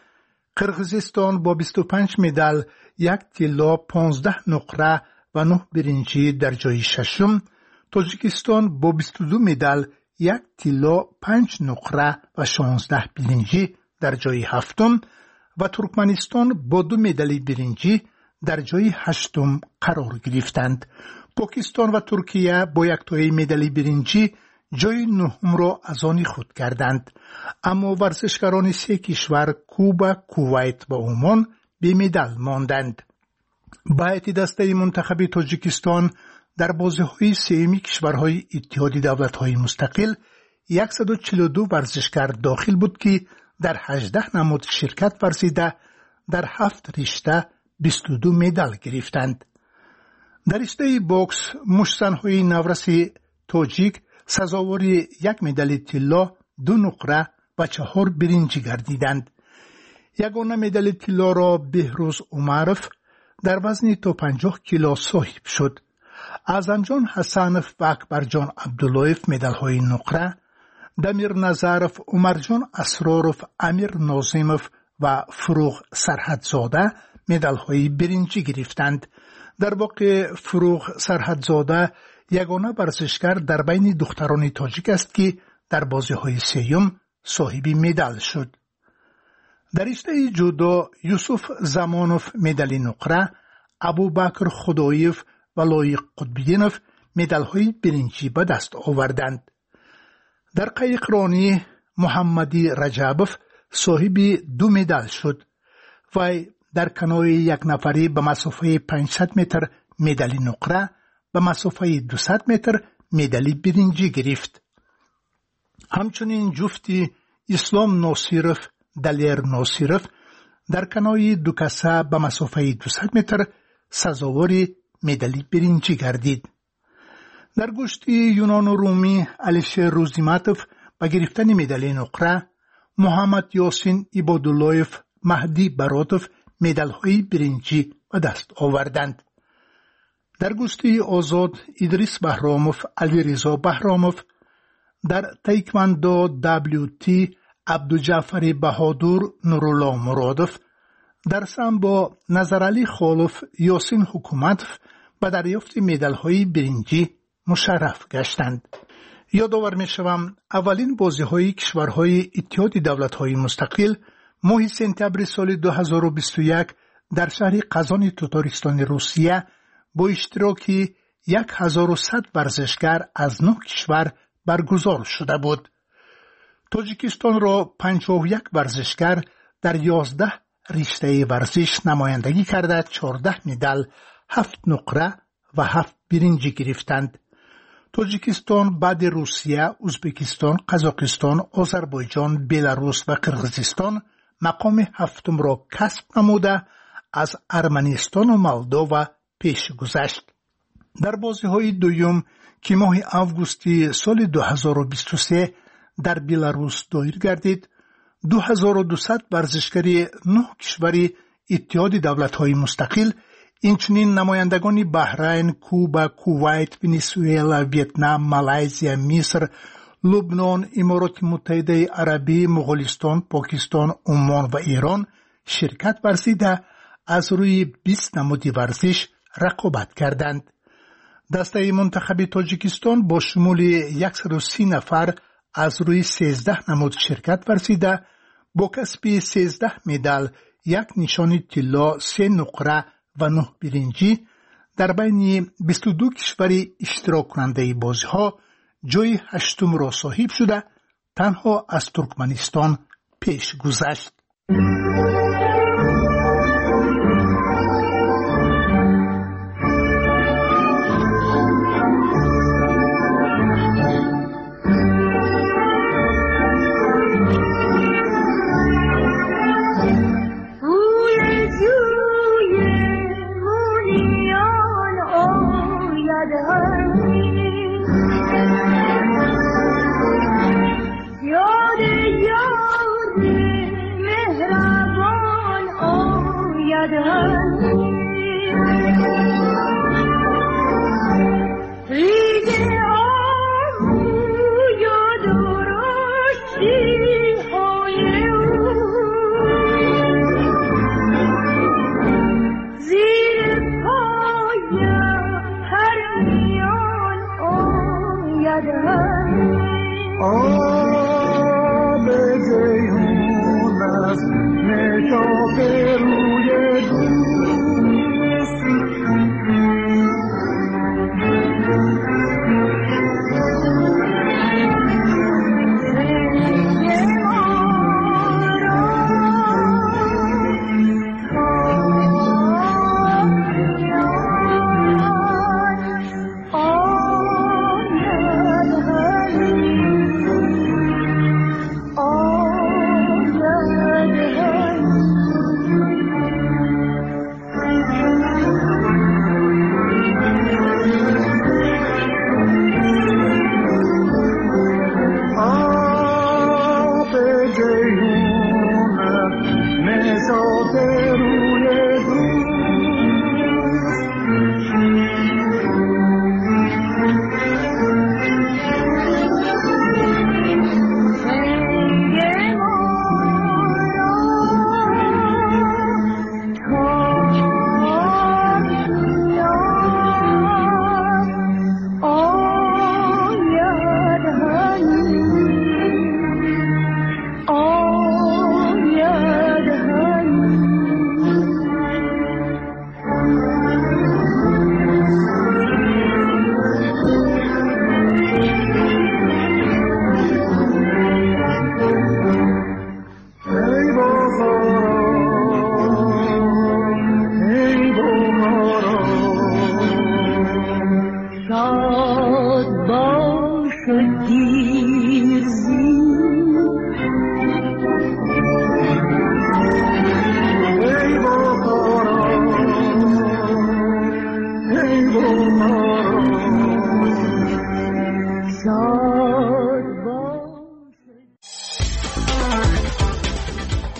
قرغیزستان با 25 مدال، 1 طلا، 15 نقره و 9 برنجی در جای ششم. تاجیکستان با 22 مدال، 1 طلا، 5 نقره و 16 برنجی در جای هفتم و ترکمنستان با 2 مدال برنجی در جای هشتم قرار گرفتند. پاکستان و ترکیه با 1 تای مدال برنجی جای نهم را از آن خود کردند. اما ورزشکاران 3 کشور کوبا، کویت و عمان بی مدال ماندند. با هیئت دسته منتخب تاجیکستان در بازی‌های سه‌می کشورهای اتحاد دولت‌های مستقل 142 ورزشکار داخل بود که در 18 نماد شرکت ورزیده در 7 رشته 22 مدال گرفتند. در رشته بوکس مشت‌زن‌های نورس تاجیک سزاوار 1 مدال طلا، 2 نقره و 4 برنجی گردیدند. یگانه مدال طلا را بهروز عمرов در وزن تا 50 کیلو صاحب شد. ازمجان حسنов و اکبرجان عبداللهیف مدال‌های نقره، دمیر نظرов، عمرجان اسرارov، امیر ناظمov و فروغ سرحدزاده مدال‌های برنجی گرفتند. در واقع فروغ سرحدزاده یگانه ورزشکار در بین دختران تاجیک است که در بازی‌های سه‌م صاحب مدال شد. در رشته جودو یوسف زمانوف مدال نقره، ابوبکر خداییف و لایق قطبیدینov مدال‌های برنجی به دست آوردند. در قایقرانی محمدی رجبov صاحب 2 مدال شد. وی در کنوی 1 نفری به مسافه 500 متر مدال نقره، به مسافه 200 متر مدال برنجی گرفت. همچنین جفتی اسلام ناصیرov، دلیر ناصیرov در کنوی 2 کسه به مسافه 200 متر سزاوار مدال برنجی گردید. در گشتی یونان و رومی علیشه روزیمتوف به گرفتن مدال نقره، محمد یاسین عباداللهیف، مهدی براتوف مدال‌های برنجی به دست آوردند. در گشتی آزاد ادریس بهراموف، علیرضا بهراموف، در تایکواندو WT عبدوجعفر بهادر، نورالله مرادوف، در سامبو نظرعلی خالوف، یاسین حکومتوف به دریافت مدال‌های برنجی مشرف گشتند. یادآور می‌شوم اولین بازی‌های کشورهای اتحاد دولت‌های مستقل ماه سپتامبر سال 2021 در شهر قزان تاتارستان روسیه با اشتراک 1100 ورزشکار از 9 کشور برگزار شده بود. تاجیکستان را 51 ورزشکار در 11 رشته ورزش نمایندگی کرده 14 مدال، 7 نقره و 7 برنجی گرفتند. تاجیکستان بعد روسیه، ازبکستان، قزاقستان، آذربایجان، بلاروس و قرغیزستان مقام 7 را کسب نموده از ارمنستان و مولداوا پیش گذشت. در بازی‌های دوم که ماه آگوست سال 2023 در بلاروس دایر گردید، 2200 ورزشکاری 9 کشور اتحاد دولت‌های مستقل، اینچنین نمایندگان بحرین، کوبا، کویت، ونزوئلا، ویتنام، مالایزیا، مصر، لبنان، امارات متحده عربی، مغولستان، پاکستان، عمان و ایران شرکت ورزیده از روی 20 نماد ورزش رقابت کردند. دسته منتخب تاجیکستان با شمول 130 نفر از روی 13 نماد شرکت ورزیده با کسب 13 مدال، 1 نشان طلا، 3 نقره و 9 برنجی در بین 22 کشور اشتراک کننده بازی‌ها جای 8 را صاحب شده تنها از ترکمنستان پیش گذشت. یاد مهربان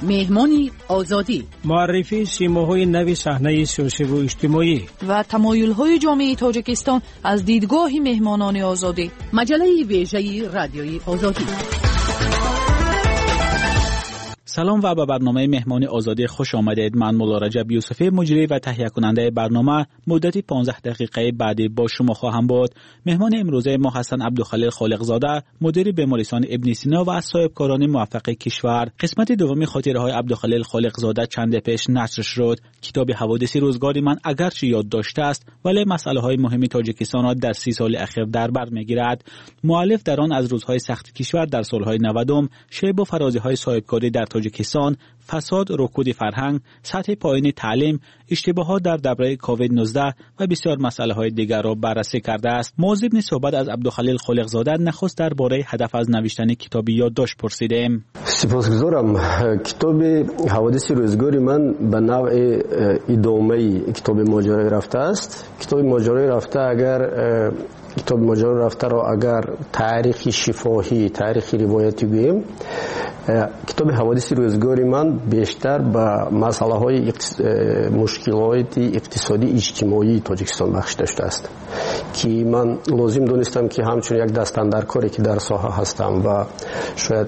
مهمان آزادی، معرفی سیماهای نوی صحنه سیاسی و اجتماعی و تمایل‌های جامعه تاجیکستان از دیدگاه مهمانان آزادی. مجله ویژه رادیوی آزادی. سلام و به برنامه مهمان آزادی خوش آمدید. من مولا رجب یوسفی، مجری و تهیه کننده برنامه، مدتی 15 دقیقه بعدی با شما خواهم بود. مهمان امروزه ما حسن عبدالخلیل خالقزاده، مدیر بیمارستان ابن سینا و از صاحبکاران موفق کشور. قسمت دوم خاطره‌های عبدالخلیل خالقزاده چند پیش نشر شد. کتاب حوادث روزگار من اگرچه یاد داشته است ولی مسائل‌های مهم تاجیکستان را در 30 سال اخیر در بر می‌گیرد. مؤلف در آن از روزهای سخت کشور در سال‌های 90، شیب و فرازی‌های صاحبکاری در تاجیکستان، فساد، رکود فرهنگ، سطح پایین تعلیم، اشتباهات در دوره کووید 19 و بسیار مسائل‌های دیگر را بررسی کرده است. موضوع صحبت از عبدالخلیل خالقزاده نخست درباره هدف از نوشتن کتاب یادداشت پرسیدیم. سپاسگزارم. کتاب حوادث روزگار من به نوع ادامه کتاب ماجرای رفته است. کتاب ماجرای رفته کتاب ماجرای رفته را اگر تاریخی شفاهی، تاریخی روایتی گوییم، کتاب حوادث روزگار من بیشتر به مسئله های مشکلات اقتصادی اجتماعی تاجیکستان بخش داشته است که من لازم دونستم که همچون یک دستاندرکاری که در ساحه هستم و شاید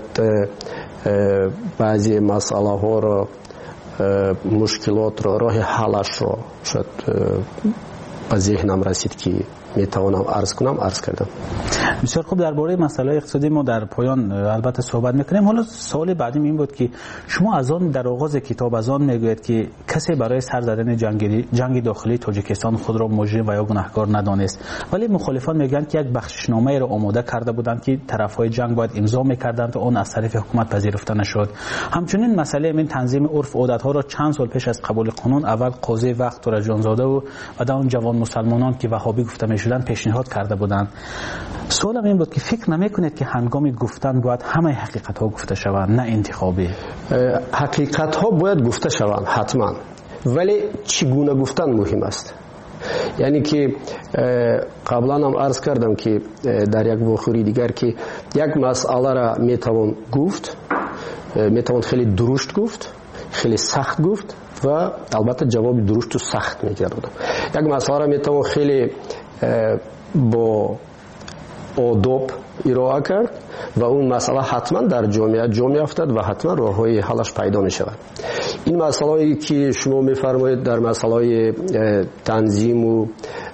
بعضی مسئله ها را، مشکلات را، راه حلش را شاید به ذهنم رسید که میتوانم عرض کردم. بسیار خوب. درباره مسئله اقتصادی ما در پایان البته صحبت میکنیم. حالا سوال بعدیم این بود که شما از آن در آغاز کتاب از آن میگوید که کسی برای سر زدن جنگ داخلی تاجیکستان خود را مجرم و یا گناهکار ندانست، ولی مخالفان میگن که یک بخششنامه را آماده کرده بودند که طرفهای جنگ باید امضا میکردند و آن از طرف حکومت پذیرفته نشد. همچنین مسئله این تنظیم عرف و عادت‌ها را چند سال پیش از قبول قانون اول قاضی وقت تورجانزاده و بعد اون جوان مسلمانان که وهابی گفته شدن پیشنهاد کرده بودند. سوالم این بود که فکر نمی‌کنید که هنگام گفتن باید همه حقیقت‌ها گفته شوند، نه انتخابی؟ حقیقت‌ها باید گفته شوند حتما، ولی چگونه گفتن مهم است. یعنی که قبلا هم عرض کردم که در یک واقعه دیگر که یک مسئله را میتوان گفت، میتوان خیلی درشت گفت، خیلی سخت گفت و البته جواب درشت و سخت میگردم. یک مسئله را میتوان خیلی با آداب ارائه کرد و اون مسئله حتما در جامعه افتاد و حتما راههای حلش پیدا می شود. این مسئله که شما میفرمایید در مسئله تنظیم و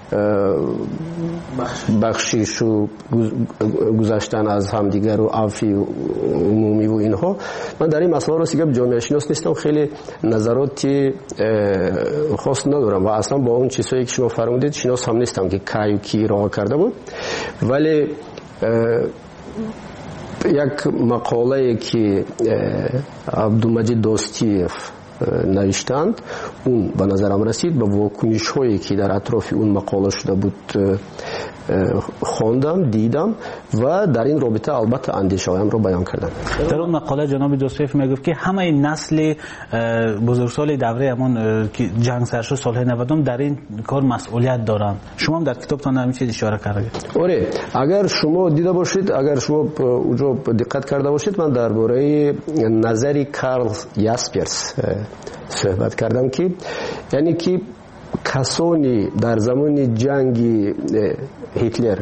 بخشش و گذشتن از همدیگر و عفی عمومی و اینها، من در این مسئله راستی که جامعه شناس نیستم، خیلی نظراتی خاص ندارم و اصلا با اون چیزهایی که شما فرمودید شناس هم نیستم که کی راه کرده بود. ولی یک مقاله که عبدالمجید داستیف نوشتند، اون به نظرم رسید. به واکنش هایی که در اطراف اون مقاله شده بود خواندم، دیدم و در این رابطه البته اندیشه هایم رو بیان کردم. در اون مقاله جناب دوستویف میگفت که همه نسل بزرگسال دوره همون که جنگ سر شد سالهای 90 در این کار مسئولیت دارن. شما هم در کتابتان همین چیز اشاره کردید. آره، اگر شما دیده باشید، اگر شما اونجا دقت کرده باشید، من درباره نظری کارل یاسپرس صحبت کردم که یعنی که کسانی در زمان جنگ هیتلر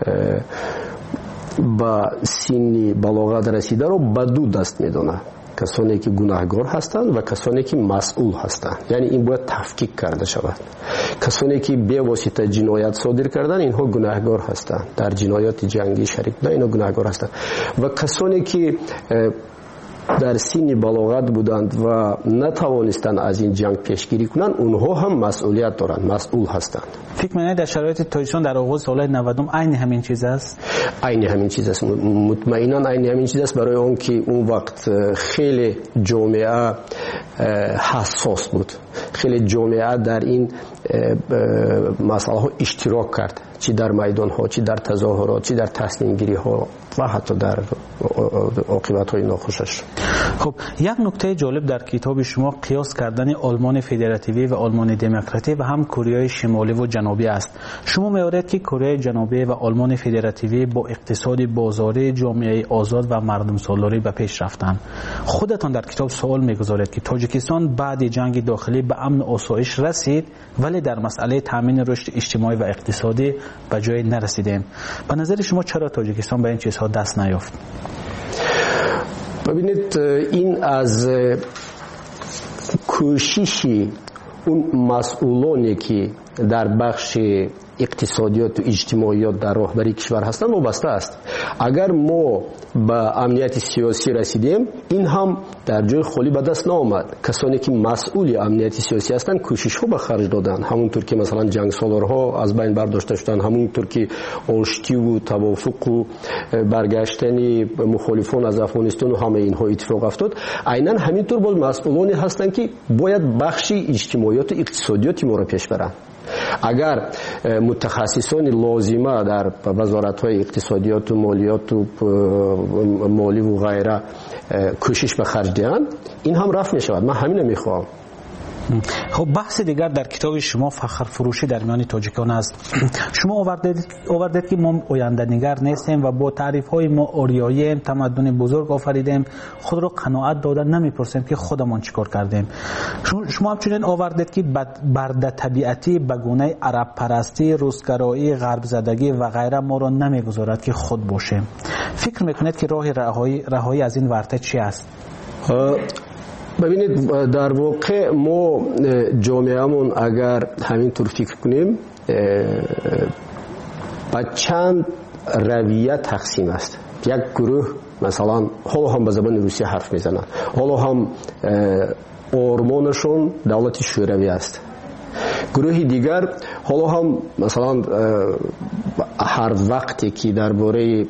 با سن بلاغت رسیده رو به دو دست میدونه، کسانی که گناهکار هستند و کسانی که مسئول هستند. یعنی این باید تفکیک کرده شود. کسانی که به واسطه جنایت صادر کردن اینها گناهکار هستند، در جنایات جنگی شریک بودن اینها گناهکار هستند و کسانی که در سن بلاغت بودند و نتوانستند از این جنگ پیشگیری کنند، اونها هم مسئولیت دارند، مسئول هستند. فکر می‌کنید در شرایط تاجیکستان در آغاز سالهای 90 عین همین چیز است؟ عین همین چیز است، مطمئنا عین همین چیز است، برای اون که اون وقت خیلی جامعه حساس بود، خیلی جامعه در این مسئله ها اشتراک کرد، چی در میدان ها، چی در تظاهرات، چی در تصمیم گیری ها و حتی در عاقبت های ناخوشش. خب یک نکته جالب در کتاب شما قیاس کردن آلمان فدراتیوی و آلمان دموکراتی و هم کره شمالی و جنوبی است. شما می‌آورید که کره جنوبی و آلمان فدراتیوی با اقتصاد بازاری، جامعه آزاد و مردم سالاری به پیش رفتند. خودتان در کتاب سوال می‌گذارید که تاجیکستان بعد جنگ داخلی به امن و آسایش رسید ولی در مسئله تامین رشد اجتماعی و اقتصادی به جای نرسیدیم. به نظر شما چرا تاجیکستان به این چیزها دست نیافت؟ ببینید این از کوششی اون مسئولانی که در بخش اقتصادیات و اجتماعیات در راهبری کشور هستند وابسته است. اگر ما به امنیت سیاسی رسیدیم این هم در جای خالی به دست نآمد. کسانی که مسئول امنیت سیاسی هستند کوشش ها به خرج دادند، همونطور که مثلا جنگ سالارها از بین برداشته شدند، همونطور که آشتی و توافق و برگشتن مخالفان از افغانستان و همه اینها اتفاق افتاد. عیناً همینطور باز مسئولانی هستند که باید بخش اجتماعیات و اقتصادیات ما را پیش برند. اگر متخصصان لازمه در وزارت‌های اقتصادیات و مالیات و مالی و غیره کوشش به خرج دهند این هم رفع می شود. من همین میخوام. خب بحث دیگر در کتاب شما فخر فروشی در میان تاجیکان است. شما آوردید که ما آینده نگر نیستیم و با تعریف های ما آریاییم، تمدن بزرگ آفریدیم، خود را قناعت داده نمیپرسیم که خودمان چیکار کردیم. شما همچنین آوردید که برده طبیعتی به گونه عرب پرستی، روسگرایی، غرب زدگی و غیره ما را نمیگذارد که خود باشیم. فکر میکنید که راه رهایی از این ورطه چی است؟ ببینید در واقع ما جامعهمون اگر همینطور فکر کنیم با چند رویه تقسیم است. یک گروه مثلا حالا هم به زبان روسی حرف میزنن، حالا هم آرمانشون دولت شوروی است. گروه دیگر حالا هم مثلا هر وقتی که درباره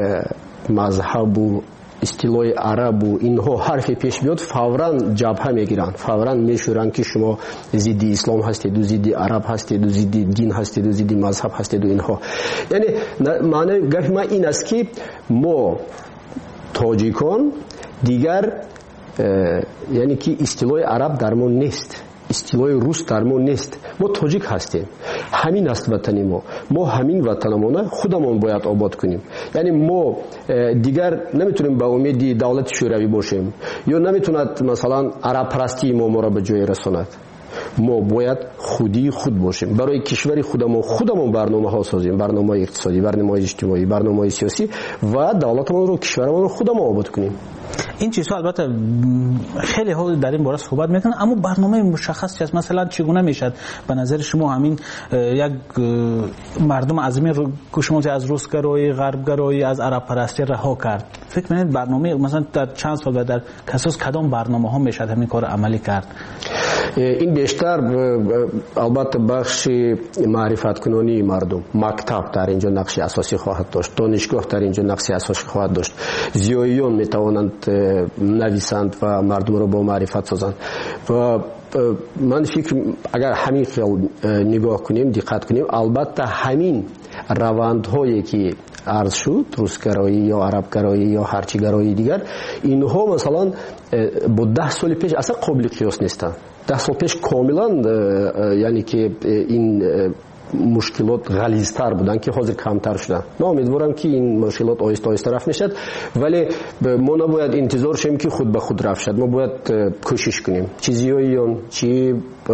مذهب و اصطلاح عرب و اینها حرفی پیش بیاد فوراً جبهه میگیرن، فوراً میشورن که شما ضد اسلام هستید و ضد عرب هستید و ضد دین هستید و ضد مذهب هستید و اینها. یعنی معنی گفت ما این است که ما تاجیکان دیگر یعنی که اصطلاح عرب در ما نیست، اصطلاح روس در ما نیست. ما تاجیک هستیم، همین است وطن ما همین وطنمونه خودمون باید آباد کنیم. یعنی ما دیگر نمیتونیم به امید دولت شوروی باشیم یا نمیتوند مثلا عرب پرستی ما را به جای رساند. ما باید خود باشیم، برای کشور خودمون برنامه ها سازیم، برنامه اقتصادی، برنامه اجتماعی، برنامه سیاسی و دولتمون رو کشورمون رو خودمون آباد کنیم. این چیزها البته خیلی ها در این باره صحبت میکنن، اما برنامه مشخصی است. مثلا چگونه میشد به نظر شما همین یک مردم عظیمی رو که شما از روسگرایی، غربگرایی، از عرب پرستی رها کرد؟ فکر می‌کنید برنامه مثلا در چند سال و در اساس کدام برنامه ها میشد همین کار عملی کرد؟ این بیشتر البته بخش معرفت کنانی مردم، مکتب در اینجا نقش اساسی خواهد داشت، دانشگاه در اینجا نقش اساسی خواهد داشت. زیاییان میتوانند نویسند و مردم را با معرفت سازند و من فکر اگر همین خیال نگاه کنیم، دقت کنیم، البته همین روندهایی که عرض شد، روسگرایی یا عربگرایی یا هرچی گرایی دیگر، اینها مثلا با 10 سال پیش اصلا قابل قیاس نیستند. 10 سال پیش کاملا یعنی که این مشکلات غلیظتر بودن که حاضر کمتر شدن. من امیدوارم که این مشکلات آهسته آهسته رفع میشد، ولی ما نباید انتظار شیم که خود به خود رفع شد. ما باید کوشش کنیم، چیزیاییان، چی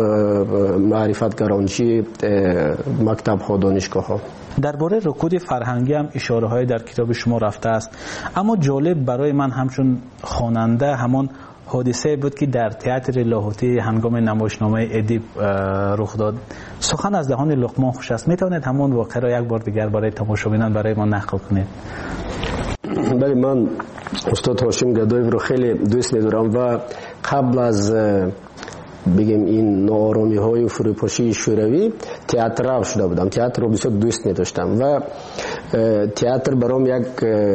معرفتگران، چی مکتب ها، دانشگاه ها. درباره رکود فرهنگی هم اشاره های در کتاب شما رفته است، اما جالب برای من همچون خواننده همان حادثه بود که در تئاتر لاهوتی هنگام نمایشنامه ادیب رخ داد. سخن از دهان لقمان خوش است. میتوانید همون واقعه را یک بار دیگر برای تماشاگران برای ما نقل کنید؟ بله، من استاد هاشم گدایف رو خیلی دوست می‌دارم و قبل از بگیم این ناآرامی های و فروپاشی شوروی تئاتر رو شده بودم، تئاتر رو بسیار دوست می‌داشتم و تئاتر برام یک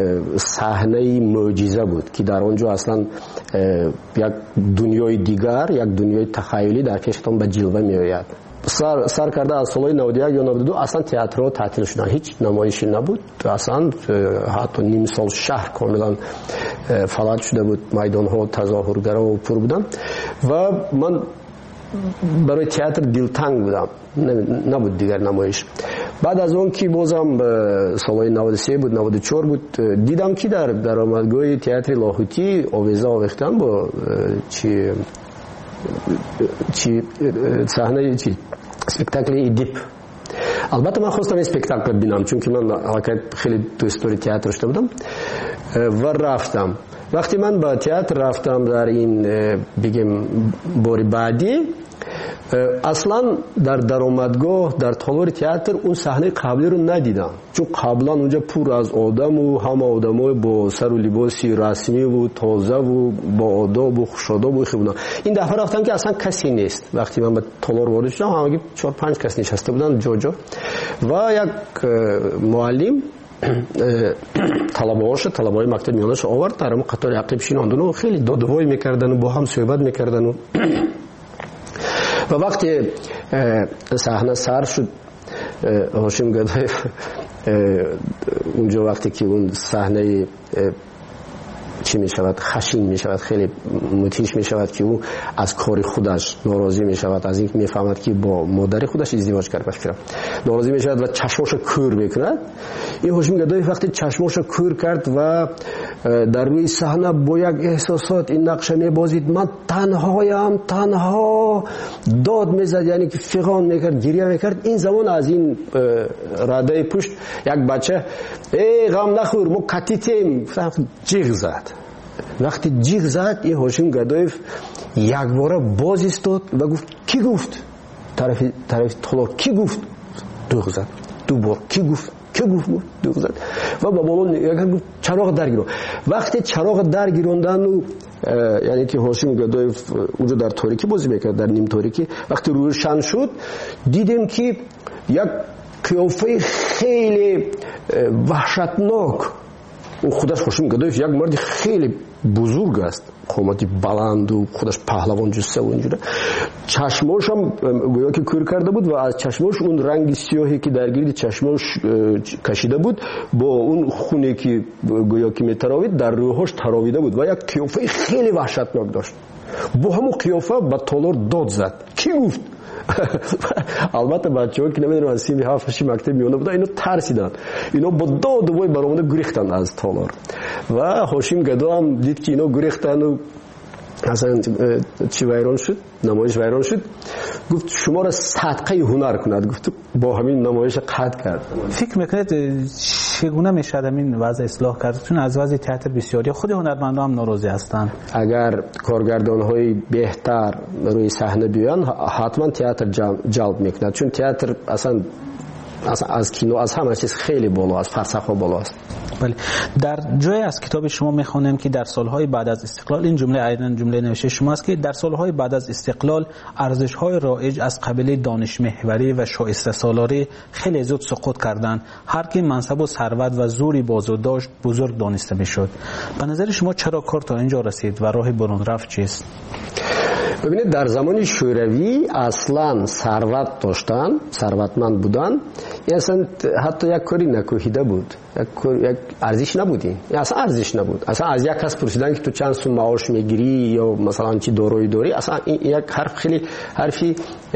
صحنه معجزه بود که در آنجا اصلا یک دنیای دیگر، یک دنیای تخیلی در پیشتان به جلوه می آید. سر کرده از سالهای 91 یا 92 اصلا تئاترها تعطیل شدن، هیچ نمایشی نبود، اصلا حتی نیم سال شهر کاملا فلج شده بود، میدانها تظاهرگرا پر بودن و من برای تئاتر دلتنگ بودم، نبود دیگر نمایش. بعد از اون که بازم سالهای 93 بود 94 بود دیدم که در درآمدگاه تئاتر لاهوتی آویزه آویختن با چی صحنه چی اسپکتاکل ایدیپ. البته من خواستم اسپکتاکل ببینم چون که من حقیقت خیلی دوست داری تئاتر شده بودم و رفتم. وقتی من با تئاتر رفتم در این بگیم باری بعدی اصلا در درآمدگاه در تالار تئاتر اون صحنه قبلی رو ندیدم، چون قبلا اونجا پر از آدم و همه آدمای با سر و لباسی رسمی و تازه و با آداب و خوش‌آداب و خوبنا. این دفعه رفتم که اصلا کسی نیست. وقتی من به تالار وارد شدم همگی 4-5 کس نشسته بودن جا و یک معلم طلبه‌های مکتب میانش آورد در اون قطار عقب شیناندن و خیلی دادوایی میکردن و با هم صحبت میکردن و وقتی صحنه سر شد هاشم گدایف اونجا وقتی که اون صحنه چی می شود خشین می شود، خیلی متیش می شود که او از کار خودش ناراضی می شود، از اینکه می فهمد که با مادر خودش ازدواج کرده باشه ناراضی می شود و چشماش کور میکند. این هاشم گدایف وقتی چشماش کور کرد و در روی صحنه با یک احساسات این نقشه می بازید، من تنهایم، تنها داد می زد، یعنی که فغان میکرد، گریه میکرد. این زمان از این رده پشت یک بچه ای غم نخور ما کتیتیم جیغ زد. وقتی جیغ زد این هاشم گدایف یک بار باز ایستاد و گفت کی گفت؟ طرف تالار کی گفت؟ دوغ زد. دو بار کی گفت؟ دوغ زد و با بالون نگاه کرد چراغ درگیرون. وقتی چراغ درگیروندن و یعنی که هاشم گدایف اونجا در تاریکی بازی میکرد، در نیم تاریکی، وقتی روشن شد دیدیم که یک قیافه خیلی وحشتناک. اون خودش هاشم گدایف یک مرد خیلی بزرگ است، قامتی بلند و خودش پهلوان جسه و اینجوره. چشماش هم گویا که کور کرده بود و از چشماش اون رنگ سیاهی که در گرد چشماش کشیده بود با اون خونی که گویا که میتراوید در روحش تراویده بود و یک قیافه خیلی وحشتناک داشت. با همون قیافه به تالار داد زد کی گفت؟ البته بچه‌ها که نمیدونن از 37 مکتب میونه بودن اینو ترسیدن، اینا با داد و وای برآمده گریختن از تالار و هاشم گدا هم دید که اینا گریختن و اصلا چی ویران شد، نمایش ویران شد. گفت شما را صدقه هنر کند. گفت با همین نمایش قطع کرد. فکر میکنید چگونه میشه این وضع اصلاح کرد؟ چون از وضع تئاتر بسیاری خود هنرمندان هم ناراضی هستند. اگر کارگردان‌های بهتر روی صحنه بیان حتما تئاتر جلب میکند، چون تئاتر اصلا از کینو از همه چیز خیلی بالا است، فرسخ‌ها بالا است. بله. در جای از کتاب شما میخوانیم که در سالهای بعد از استقلال، این جمله عیناً جمله نوشته شما است که در سالهای بعد از استقلال ارزش‌های رایج از قبیل دانش محوری و شایسته سالاری خیلی زود سقوط کردند. هر کی منصب و ثروت و زوری بازو داشت بزرگ دانسته میشد. به نظر شما چرا کار تا اینجا رسید و راه برون رفت چیست؟ ببینید در زمان شوروی اصلا ثروت داشتن، ثروتمند بودن، اصلا حتی یک کاری نکوهیده بود، یک ارزش نبودی، اصلا ارزش نبود. اصلا از یک کس پرسیدن که تو چند سوم معاش میگیری یا مثلا چی دارایی داری، اصلا یک حرف خیلی حرفی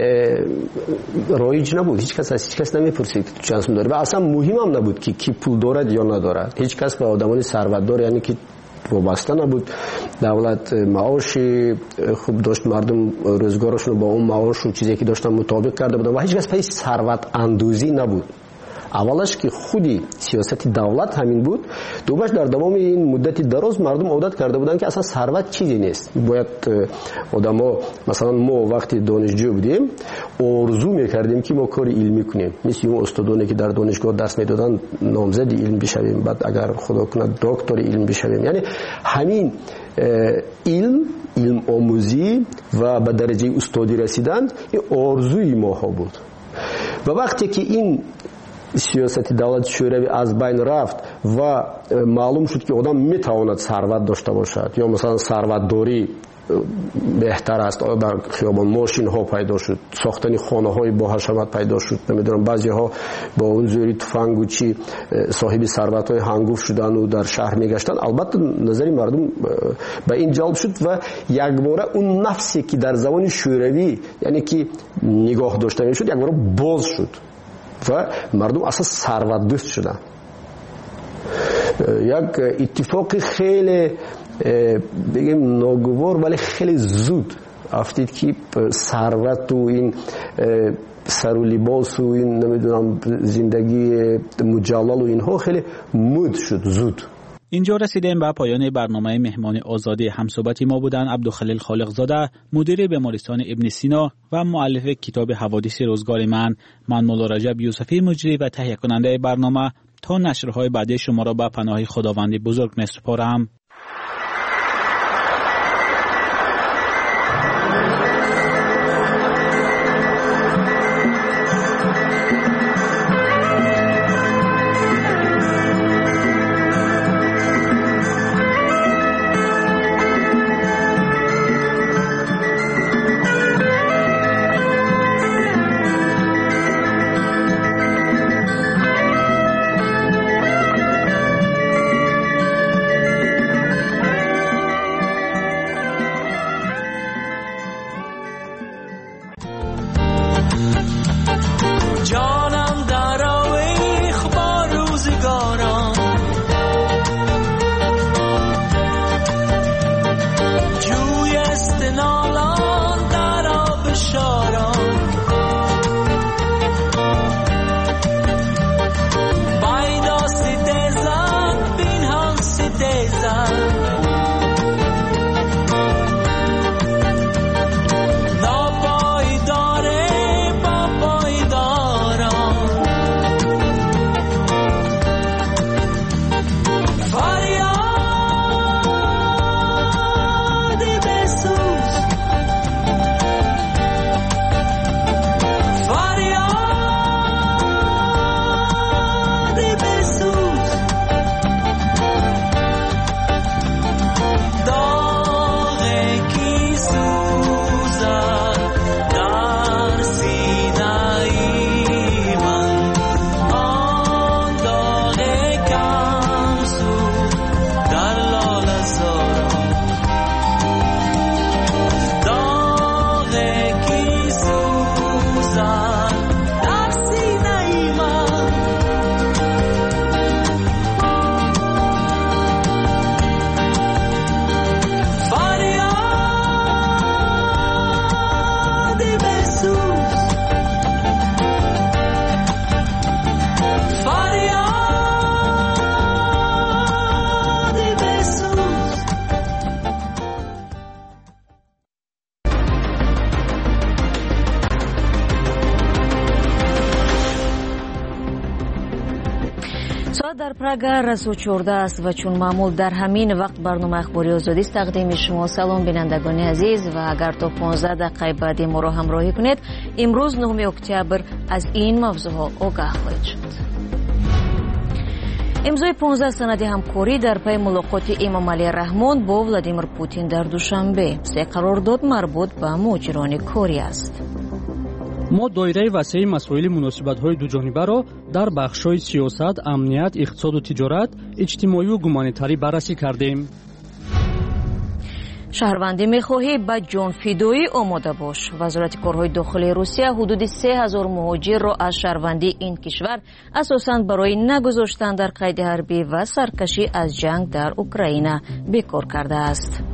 رایج نبود. هیچ کس از هیچ کس نمیپرسید تو چند سوم داری و اصلا مهم هم نبود که کی پول دارد یا ندارد. هیچ کس به آدمان ثروتدار یعنی که وابسته نبود. دولت معاش خوب داشت، مردم روزگارشون با اون معاش و چیزی که داشتن مطابق کرده بودن و هیچ کس پای ثروت اندوزی نبود. اولش که خودی سیاست دولت همین بود، دومش در تمام این مدت دراز مردم عادت کرده بودن که اصلا ثروت چیزی نیست. باید آدما مثلا ما وقتی دانشجو بودیم آرزو میکردیم که ما کار علمی کنیم، مثل اون استادانی که در دانشگاه درس میدادن نامزد علم بشویم، بعد اگر خدا کنه دکتر علم بشویم. یعنی همین علم آموزی و به درجه استادی رسیدن این آرزوی ما ها بود. و وقتی که این سیاست دولت شوروی از بین رفت و معلوم شد که آدم میتواند ثروت داشته باشد یا مثلا ثروتداری بهتر است. آیا در خیابان ماشین ها پیدا شد، ساختن خانه های با حشمت پیدا شد، نمیدونم بعضی ها با اون زوری تفنگ و چی صاحب ثروت های هنگوف شدن و در شهر میگشتن. البته نظر مردم به این جلب شد و یکباره اون نفسی که در زمان شوروی یعنی که نگاه داشته میشد یکباره باز شد و مردم اصلا ثروت دوست شدن. یک اتفاق خیلی بگیم ناگوار ولی خیلی زود افتید که ثروت و این سر و لباس و این نمیدونم زندگی مجلل و اینها خیلی مد شد زود. اینجا رسیدیم به پایان برنامه مهمان آزادی. همصحبت ما بودن عبدالخلیل خالقزاده، مدیر بیمارستان ابن سینا و مؤلف کتاب حوادث روزگار من مولا رجب یوسفی، مجری و تهیه کننده برنامه. تا نشرهای بعدی شما را به پناه خداوند بزرگ می‌سپارم. در پراگ رسو 14 است و چون معمول در همین وقت برنامه اخباری آزادی است تقدیم شما. سلام بینندگان عزیز و اگر تا 15 دقیقه بعد ما را همراهی کنید، امروز 9 اکتبر از این موضوعها آگاه خواهید شد. امضای 15 سند همکاری در پی ملاقات امام علی رحمان با ولادیمیر پوتین در دوشنبه. 3 قرارداد مربوط به مهاجران کاری است. ما دایره وسیع مسائل مناسبت‌های دوجانبه را در بخش‌های سیاست، امنیت، اقتصاد و تجارت، اجتماعی و گومانیتاری بررسی کردیم. شهروندی می‌خواهی با جان فدایی آماده باش. وزارت کارهای داخلی روسیه حدود 3000 مهاجر را از شهروندی این کشور اساساً برای نگذاشتن در قید حربی و سرکشی از جنگ در اوکراین بیکار کرده است.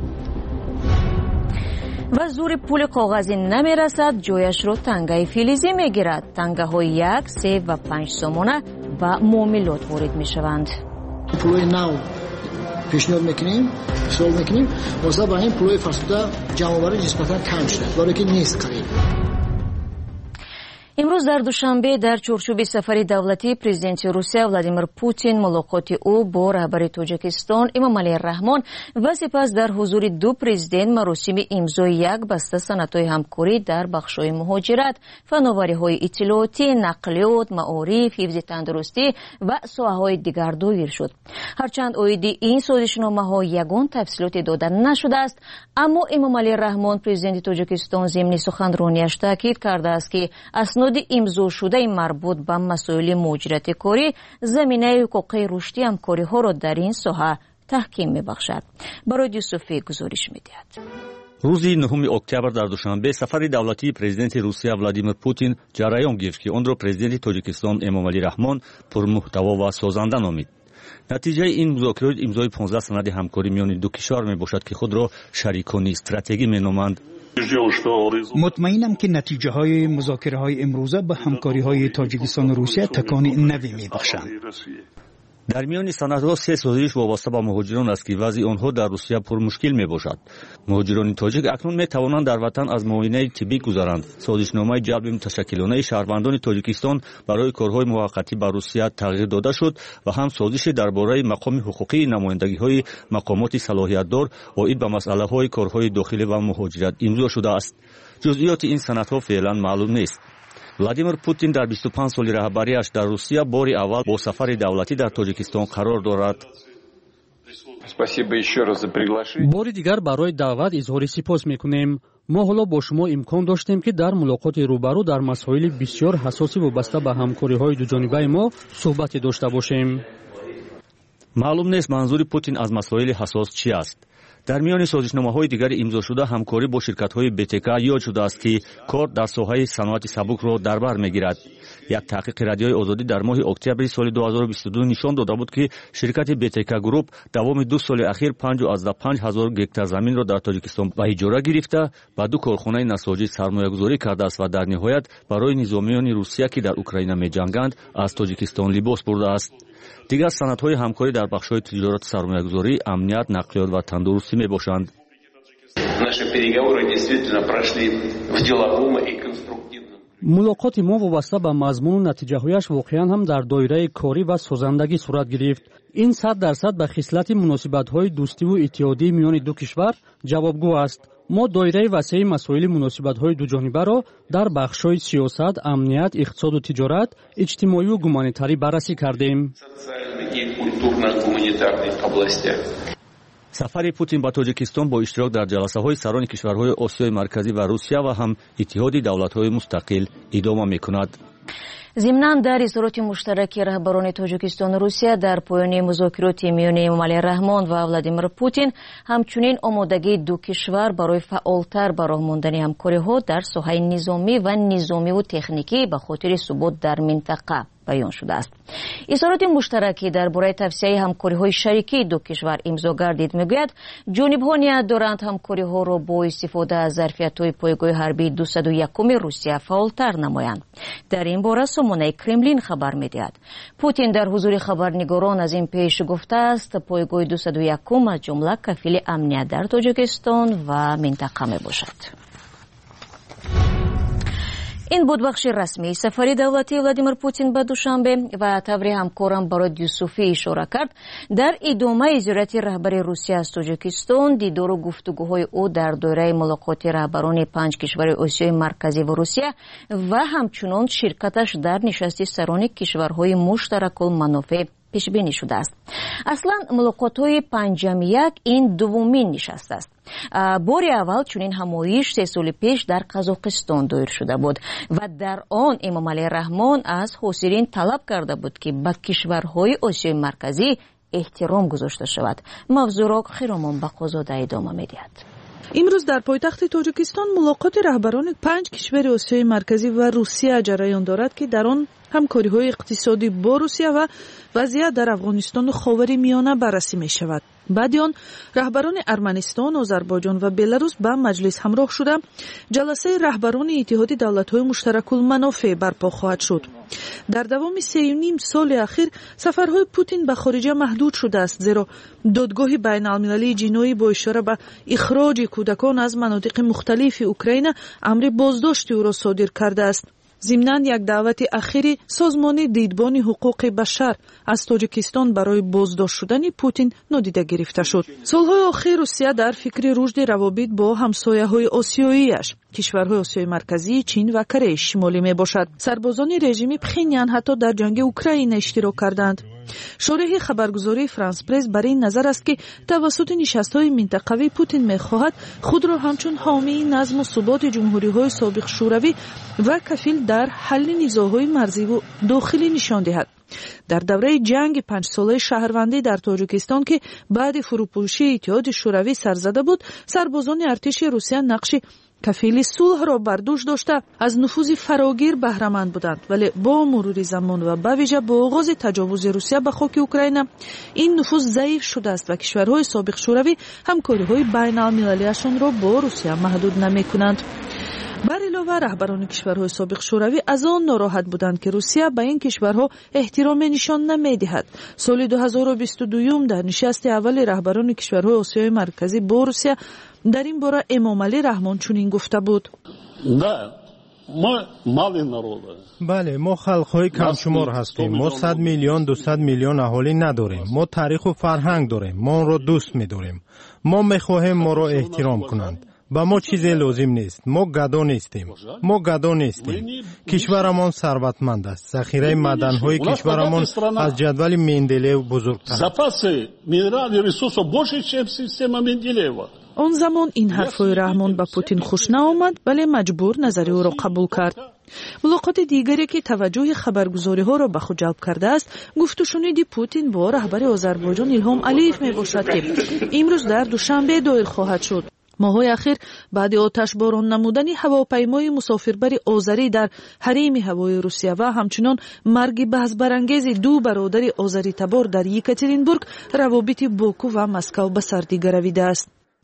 و زور پول کاغذی نمیرسد، جایش رو تنگه فلزی میگیرد. تنگه های 1, 3 و 5 سامانه و معاملات وارد میشوند. پولای نو پیشنهاد میکنیم، سوال میکنیم، واسه با این پولای فرسوده جمع آوری نسبتا کم شده، برای که نیست قریب. امروز در دوشنبه در چارچوب سفر دولتی پرزیدنت روسیه ولادیمیر پوتین ملاقات او با رهبر تاجیکستان امامعلی رحمان و سپس در حضور دو پرزیدنت مراسم امضای یک بسته سندهای همکاری در بخش‌های مهاجرت، فناوری‌های اطلاعاتی، نقلیات، معارف، حفظ تندرستی و ساحه‌های دیگر دایر شد. هرچند اوید این سازشنامه‌ها یگان تفصیلات داده نشده است، اما امامعلی رحمان پرزیدنت تاجیکستان ضمن سخنرانیش تاکید کرده است که اسناد امضا شده مربوط به مسائل مهاجرت کاری زمینه حقوقی رشدی همکاری‌ها را در این ساحه تحکیم می‌بخشد. برای یوسفی گزارش می‌دهد. روز 9 اکتبر در دوشنبه سفر دولتی پرزیدنت روسیه ولادیمیر پوتین جریان گرفت که آن را پرزیدنت تاجیکستان امامعلی رحمان پرمحتوا و سازنده نامید. نتیجه این مذاکرات امضای 15 سند همکاری میان دو کشور میباشد که خود را شریکان استراتژیکی مینامند. مطمئنم که نتیجه های مذاکره های امروزه به همکاری های تاجیکستان و روسیه تکان نوی میبخشند. در میان سندها 3 سازش وابسته به مهاجران است که وضع آنها در روسیه پر مشکل می باشد. مهاجران تاجیک اکنون می توانند در وطن از معاینه طبی گذرند. سازشنامه جلب متشکلانه شهروندان تاجیکستان برای کارهای موقتی به روسیه تغییر داده شد و هم سازش درباره مقام حقوقی نمایندگی‌های مقامات صلاحیت‌دار عاید به مسئله‌های کارهای داخلی و مهاجرت امضا شده است. جزئیات این سندها فعلا معلوم نیست. ولادیمیر پوتین در 25 سال رهبریش در روسیه باری اول با سفر دولتی در تاجیکستان قرار دارد. باری دیگر برای دعوت اظهار سپاس میکنیم. ما حالا با شما امکان داشتیم که در ملاقات روبرو در مسائل بسیار حساسی وابسته به همکاری‌های دوجانبه ما صحبت داشته باشیم. معلوم نیست منظور پوتین از مسائل حساس چی است. در میان سازشنامه‌های دیگر امضا شده همکاری با شرکت‌های BTK یاد شده است که کار در ساحه صنعت سبک را در بر می‌گیرد. یک تحقیق رادیوی آزادی در ماه اکتبر سال 2022 نشان داده بود که شرکت BTK گروپ دوام 2 سال اخیر 55,000 گکتار زمین را در تاجیکستان به اجاره گرفته و 2 کارخانه نساجی سرمایه‌گذاری کرده است و در نهایت برای نظامیان روسیه که در اوکراین می‌جنگند از تاجیکستان لباس برده است. دیگر سندهای همکاری در بخش‌های تجارت، سرمایه‌گذاری، امنیت، نقلیات و تندرستی میباشند. ملاقات ما وابسته به مضمون و نتیجه‌هایش واقعاً هم در دایره کاری و سازندگی صورت گرفت. این 100% به خصلت مناسبت‌های دوستی و اتحادیه میان دو کشور جوابگو است. ما دایره وسیع مسائل مناسبت‌های دوجانبه را در بخش‌های سیاست، امنیت، اقتصاد و تجارت، اجتماعی و گومانیتاری بررسی کردیم. سفر پوتین به تاجیکستان با اشتراک در جلسه‌های سران کشورهای آسیای مرکزی و روسیه و هم اتحاد دولت‌های مستقل ادامه می‌کند. ضمناً در اظهارات مشترک رهبران تاجیکستان و روسیه در پایان مذاکرات میان امامعلی رحمان و ولادیمیر پوتین همچنین آمادگی دو کشور برای فعالتر به راه ماندن همکاری‌ها در ساحه نظامی و تکنیکی به خاطر ثبات در منطقه بیان شده است. اظهارات مشترکی درباره توسعه همکاری‌های شریکی دو کشور امضا گردید میگوید جانب‌ها نیت دارند همکاری‌ها را با استفاده از ظرفیت‌های پایگاه حربی 201 روسیه فعالتر نمایند. در این باره سامانه کرملین خبر می‌دهد. پوتین در حضور خبرنگاران از این پیش گفته است پایگاه 201 از جمله کفیل امنیت در تاجیکستان و منطقه میباشد. این بود بخش رسمی سفر دولتی ولادیمیر پوتین به دوشنبه و طوری همکارم برای یوسفی اشاره کرد. در ادامه زیارت رهبر روسیه از تاجیکستان دیدار و گفتگوهای او در دوره ملاقات رهبران 5 کشور آسیای مرکزی و روسیه و همچنان شرکتش در نشست سران کشورهای مشترک المنافع پیش بینی شده است. اصلا ملاقات‌های پنجم این دومین نشست است. بار اول چنین همایش 3 سال پیش در قزاقستان دایر شده بود و در آن امامعلی رحمان از حاضرین طلب کرده بود که به کشورهای آسیای مرکزی احترام گذاشته شود. موضوع را خیرامان بقازاده ادامه می‌دهد. امروز در پایتخت تاجیکستان ملاقات رهبران 5 کشور آسیای مرکزی و روسیه جریان دارد که در آن همکاری‌های اقتصادی با روسیه و وضعیت در افغانستان و خاورمیانه بررسی می‌شود. بعد آن رهبران ارمنستان، آذربایجان و بلاروس به مجلس همراه شده جلسه رهبران اتحاد دولت‌های مشترک المنافع برپا خواهد شد. در دوام 3.5 سال اخیر سفرهای پوتین به خارجه محدود شده است، زیرا دادگاه بین‌المللی جنایی با اشاره به اخراج کودکان از مناطق مختلف اوکراین امر بازداشت او را صادر کرده است. ضمناً یک دعوت اخیر سازمان دیدبان حقوق بشر از تاجیکستان برای بازداشت شدن پوتین نادیده گرفته شد. سالهای آخر روسیه در فکر رشد روابط با همسایه‌های آسیایی‌اش، کشورهای آسیای مرکزی، چین و کره شمالی میباشد. سربازان رژیم پخینیان حتی در جنگ اوکراین اشتراک کردند. شارح خبرگزاری فرانس پرس بر این نظر است که توسط نشست‌های منطقوی پوتین می‌خواهد خود را همچون حامی نظم و ثبات جمهوری‌های سابق شوروی و کفیل در حل نزاع‌های مرزی و داخلی نشان دهد. در دوره جنگ 5 ساله شهروندی در تاجیکستان که بعد فروپاشی اتحاد شوروی سر زده بود، سربازان ارتش روسیه نقش کفیل صلح را بر دوش داشته از نفوذ فراگیر بهره مند بودند، ولی با مرور زمان و به ویژه با آغاز تجاوز روسیه به خاک اوکراین این نفوذ ضعیف شده است و کشورهای سابق شوروی همکاری‌های بین‌المللی‌شان را با روسیه محدود نمی‌کنند. بر علاوه رهبران کشورهای سابق شوروی از آن ناراحت بودند که روسیه به این کشورها احترام نشان نمی‌دهد. سال 2022 در نشست اول رهبران کشورهای آسیای مرکزی با روسیه در این باره امام علی رحمان چنین گفته بود: بله، ما خلق‌های کم شمار هستیم. ما 100 میلیون 200 میلیون اهالی نداریم. ما تاریخ و فرهنگ داریم. ما آن را دوست می‌داریم. ما می‌خواهیم ما را احترام کنند. با ما چیزی لازم نیست. ما گدا نیستیم. کشورمان ثروتمند است. ذخیره معدن‌های کشورمان از جدول مندلیو بزرگتر است. آن زمان این حرفای رحمان به پوتین خوش نآمد، ولی مجبور نظر او را قبول کرد. ملاقات دیگری که توجه خبرگزاری‌ها را به خود جلب کرده است، گفت و شنید پوتین با رهبر آذربایجان ایلهام علیف میباشد که امروز در دوشنبه دایر خواهد شد. ماه‌های اخیر بعد آتش باران نمودن هواپیمای مسافربر آذری در حریم هوای روسیه و همچنان مرگ بحث برانگیز 2 برادر آذری تبار در یکاترینبورگ، روابط باکو و مسکو به سردی رویده است.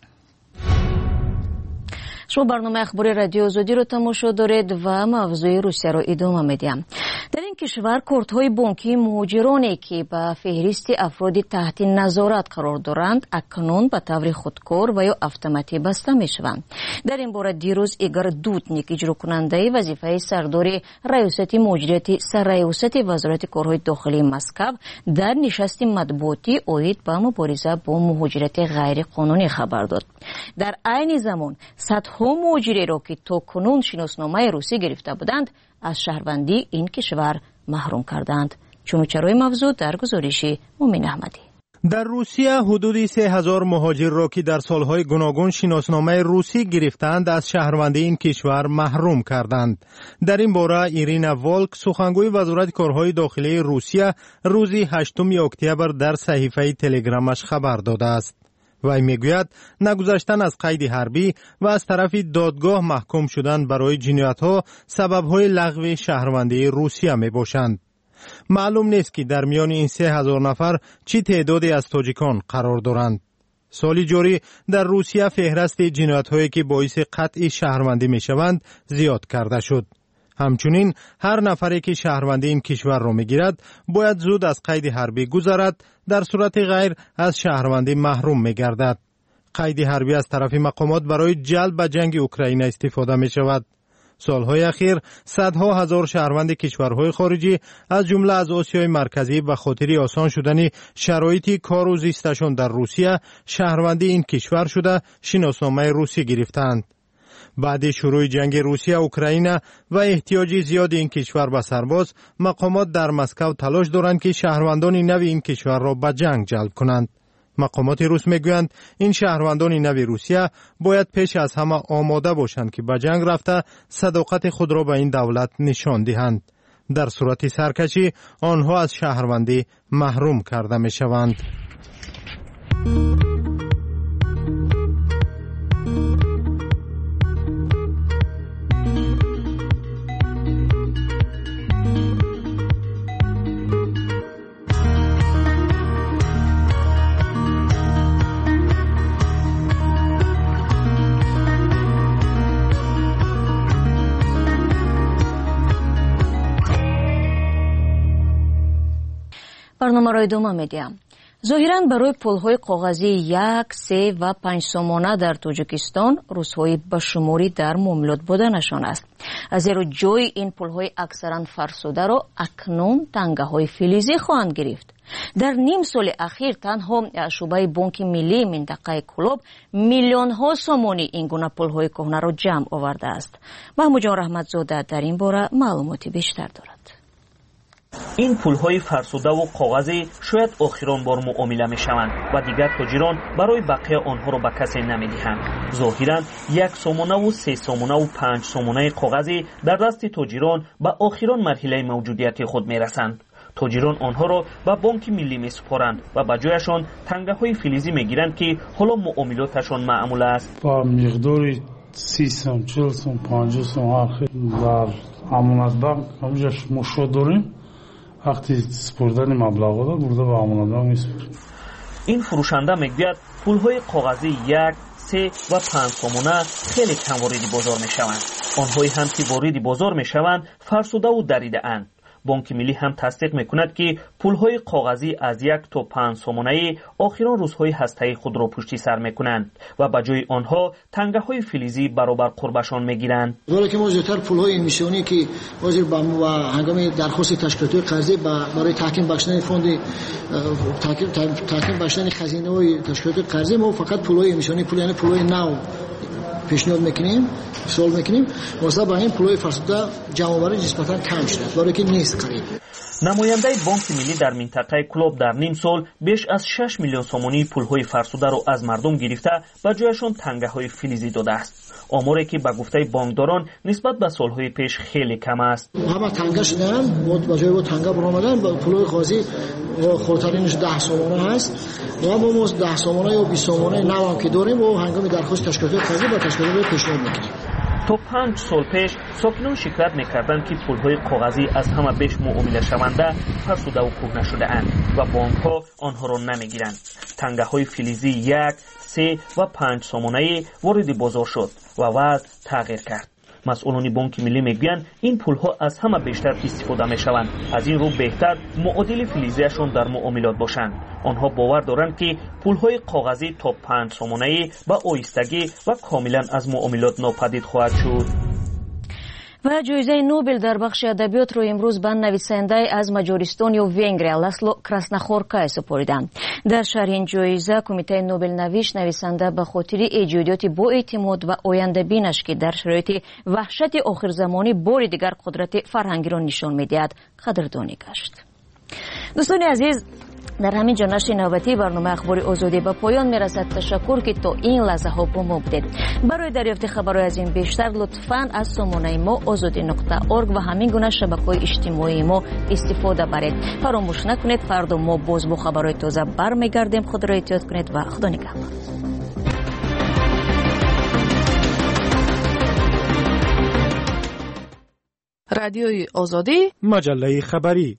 شما برنامه اخبار رادیو آزادی رو تماشا دارید و موضوع روسیه رو ادامه میدیم. در این کشور کارت‌های بانکی مهاجرانی که به فهرست افراد تحت نظارت قرار دارند اکنون به طور خودکار و یا اتوماتیک بسته میشوند. در این باره دیروز ایگور دوتنیک اجرا کننده وظیفه سردار ریاست مدیریت سرریاست وزارت کارهای داخلی مسکو در نشست مطبوعاتی اوید به مبارزه با مهاجرت غیر قانونی خبر داد. در عین زمان صدها مهاجری را که تا کنون شناسنامه روسی گرفته بودند از شهروندی این کشور محروم کردند. چونوچرای موضوع در گزارش مومن احمدی. در روسیه حدود 3000 مهاجر را که در سالهای گوناگون شناسنامه روسی گرفتند از شهروندی این کشور محروم کردند. در این باره ایرینا والک سخنگوی وزارت کارهای داخلی روسیه روز 8 اکتبر در صحیفه تلگرامش خبر داده است. وی میگوید نگذشتن از قید حربی و از طرف دادگاه محکوم شدن برای جنایت‌ها سبب‌های لغو شهروندی روسیه میباشند. معلوم نیست که در میان این 3000 نفر چی تعدادی از تاجیکان قرار دارند. سال جاری در روسیه فهرست جنایت‌هایی که باعث قطع شهروندی میشوند زیاد کرده شد. همچنین هر نفری که شهروندی این کشور را میگیرد باید زود از قید حربی گذرد، در صورت غیر از شهروندی محروم میگردد. قید حربی از طرف مقامات برای جلب به جنگ اوکراین استفاده می شود. سالهای اخیر صدها هزار شهروند کشورهای خارجی از جمله از آسیای مرکزی به خاطر آسان شدن شرایط کار و زیستشان در روسیه شهروندی این کشور شده شناسنامه روسی گرفتند. بعد شروع جنگ روسیه اوکراین و احتیاج زیاد این کشور به سرباز، مقامات در مسکو تلاش دارند که شهروندان نو این کشور را به جنگ جلب کنند. مقامات روس میگویند این شهروندان نو روسیه باید پیش از همه آماده باشند که به جنگ رفته صداقت خود را به این دولت نشان دهند. در صورت سرکشی آنها از شهروندی محروم کرده می شوند. برنامه را ادامه میدیم. ظاهراً برای پول‌های کاغذی 1, 3 و 5 سومانه در تاجیکستان روزهای بشماری در معاملات بودنشان است. از زیرا جای این پول‌های اکثراً فرسوده را اکنون تنگه‌های فلزی خواهند گرفت. در نیم سال اخیر تنها شعبه بانک ملی منطقه کلوب میلیون‌ها سومانی این گونه پول‌های کهنه را جمع آورده است. محمود جان رحمتزاده در این باره معلوماتی بیشتر دارد. این پول‌های فرسوده و کاغذی شاید آخرین بار معامله می‌شوند و دیگر تاجران برای بقیه آنها را به کسی نمی‌دهند. ظاهراً 1 سومانه و 3 سومانه و 5 سومانه کاغذی در دست تاجران به آخرین مرحله موجودیت خود می‌رسند. تاجران آنها را به بانک ملی می‌سپارند و به جایشان تنگه‌های فلزی می‌گیرند که حالا معاملاتشان معمول است. با مقدار 30 سوم، 40 سوم، 50 سوم آخر در امانت بانک همونجاش مشو داریم. وقتی سپردن مبلغ را برده به امانت بانک می‌سپاریم. این فروشنده میگوید پول‌های کاغذی 1، 3 و 5 سومانه خیلی کم وارد بازار می‌شوند. آنهایی هم که وارد بازار می‌شوند فرسوده و دریده اند. بانک ملی هم تصدیق میکند که پول‌های کاغذی از 1 تا 5 سومانه آخرین روزهای هسته‌ای خود را پشت سر میکنند و به جای آنها تنگه‌های فلزی برابر قربشان میگیرند. ولی که ما زیاتر پول‌های امیسیونی که وزیر با هنگام درخواست تشکیلات قرضه برای تحکیم بخشیدن فوند تحکیم بخشیدن خزینه‌های تشکیلات قرضه ما فقط پول‌های امیسیونی یعنی پول‌های نو پیشنهاد میکنیم، سوال میکنیم. واسه با این پول‌های فرسوده جمع‌آوری نسبتاً کم شده، برای که نیست قریب. نماینده بانک ملی در منطقه کلوب در نیم سال بیش از 6 میلیون سومانی پول‌های فرسوده را از مردم گرفته و جایشان تنگه‌های فلزی داده است. آماری که به گفته بانکداران نسبت به سالهای پیش خیلی کم است. همه تنگه شدن، با جای تنگه برآمدن با پول‌های کاغذی خردترینش 10 سومانه هست. و ما 10 سومانه یا 20 سومانه نو که داریم و هنگام درخواست تشکیلات قرضه با تشکیلات پیشنهاد میکنیم. تا 5 سال پیش ساکنان شکایت میکردند که پول‌های کاغذی از همه بیش معامله شونده فرسوده و کهنه شده اند و بانک‌ها آنها را نمیگیرند. تنگه‌های فلزی 1، 3 و 5 سومانه وارد بازار شد و وضع تغییر کرد. مسئولان بانک ملی میگویند این پول‌ها از همه بیشتر استفاده میشوند. از این رو بهتر معادل فلزیشان در معاملات باشند. آنها باور دارند که پول‌های کاغذی تا 5 سومانه با آهستگی و کاملا از معاملات ناپدید خواهد شد. و جایزه نوبل در بخش ادبیات رو امروز به نویسنده از مجارستان یا ونگریا لاسلو کراسناخورکای سپردند. در شرح این جایزه کمیته نوبل نویسنده به خاطر ایجادات با اعتماد و آینده بینش که در شرایط وحشت آخر زمانی بار دیگر قدرت فرهنگی را نشان می‌دهد قدردانی گشت. دوستان عزیز، در همین جا نشر نوبتی برنامه اخبار آزادی به پایان میرسد. تشکر که تا این لحظه ها با ما بودید. برای دریافت خبرهای از این بیشتر لطفاً از سامانه ما azadi.org و همین گونه شبکه‌های اجتماعی ما استفاده برید. فراموش نکنید فردا ما باز با خبرهای تازه برمیگردیم. خود را احتیاط کنید و خدا نگهدار. رادیوی آزادی، مجله خبری.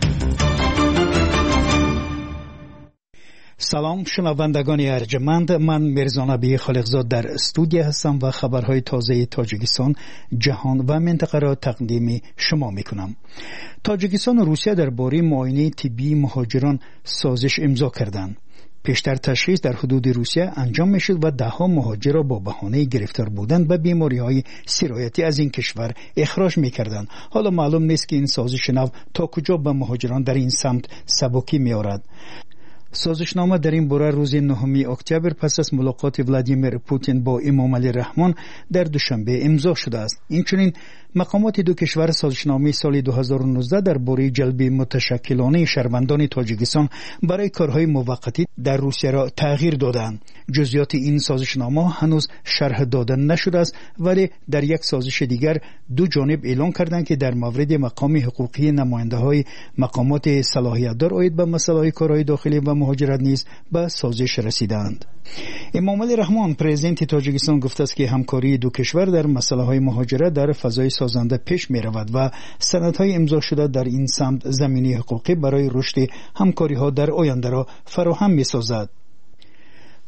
سلام شنوندگان ارجمند، من میرزانبی خالقزاد در استودیو هستم و خبرهای تازه تاجیکستان، جهان و منطقه را تقدیم شما میکنم. تاجیکستان و روسیه درباره معاینه طبی مهاجران سازش امضا کردند. پیشتر تشخیص در حدود روسیه انجام میشد و دهها مهاجر را با بهانه گرفتار بودن به بیماری‌های سرایتی از این کشور اخراج میکردند. حالا معلوم نیست که این سازش نو تا کجا به مهاجران در این سمت سبکی میآورد. سازشنامه در این باره روز 9 اکتبر پس از ملاقات ولادیمیر پوتین با امام علی رحمان در دوشنبه امضا شده است. اینچنین مقامات دو کشور سازشنامه سال 2019 درباره جلب متشکلانه شهروندان تاجیکستان برای کارهای موقتی در روسیه را تغییر دادند. جزئیات این سازشنامه هنوز شرح داده نشده است، ولی در یک سازش دیگر دو جانب اعلام کردند که در مورد مقام حقوقی نماینده‌های مقامات صلاحیت دار عاید به مسائل کارهای داخلی و مهاجرت نیز به سازش رسیدند. امام علی رحمان پرزیدنت تاجیکستان گفته است که همکاری دو کشور در مسائل مهاجرت در فضای سازنده پیش می رود و سندهای امضا شده در این سمت زمینه حقوقی برای رشد همکاری ها در آینده را فراهم می سازد.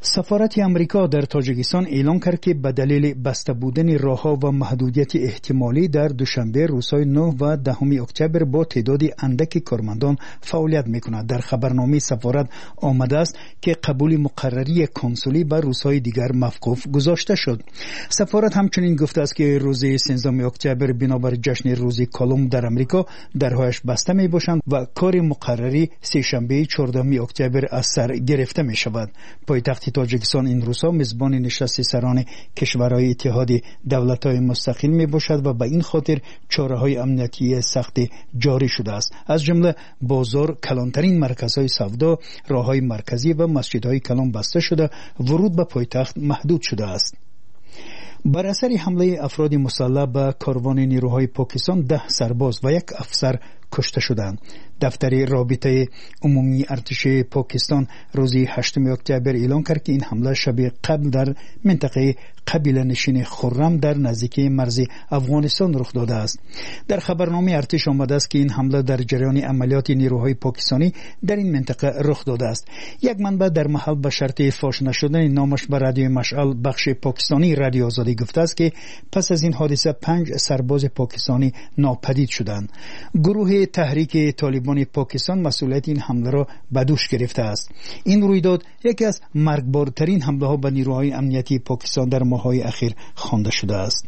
سفارت امریکا در تاجیکستان اعلام کرد که به دلیل بسته بودن راه‌ها و محدودیت احتمالی در دوشنبه روزهای 9 و 10 اکتبر با تعداد اندک کارمندان فعالیت می‌کند. در خبرنامه سفارت آمده است که قبول مقرری کنسولی به روزهای دیگر موقوف گذاشته شد. سفارت همچنین گفته است که روز 13 اکتبر بنابر جشن روز کالم در امریکا درهایش بسته میباشند و کار مقرری سه‌شنبه 14 اکتبر از سر گرفته می شود. پایتخت تاجیکستان این روزها میزبان نشست سران کشورهای اتحاد دولت‌های مستقل می باشد و به این خاطر چاره‌های امنیتی سخت جاری شده است. از جمله بازار، کلانترین مرکزهای سودا، راه‌های مرکزی و مسجدهای کلان بسته شده، ورود به پایتخت محدود شده است. بر اثر حمله افراد مسلح به کاروان نیروهای پاکستان 10 سرباز و 1 افسر کشته شدند. دفتر رابطه عمومی ارتش پاکستان روز 8 اکتبر اعلام کرد که این حمله شب قبل در منطقه قبیله نشین خرم در نزدیکی مرز افغانستان رخ داده است. در خبرنامه ارتش آمده است که این حمله در جریان عملیات نیروهای پاکستانی در این منطقه رخ داده است. یک منبع در محل به شرط فاش نشدن نامش به رادیو مشعل بخش پاکستانی رادیو آزادی گفته است که پس از این حادثه 5 سرباز پاکستانی ناپدید شدند. گروه تحریک طالبان پاکستان مسئولیت این حمله را به دوش گرفته است. این رویداد یکی از مرگبارترین حمله ها به نیروهای امنیتی پاکستان در ماه‌های اخیر خوانده شده است.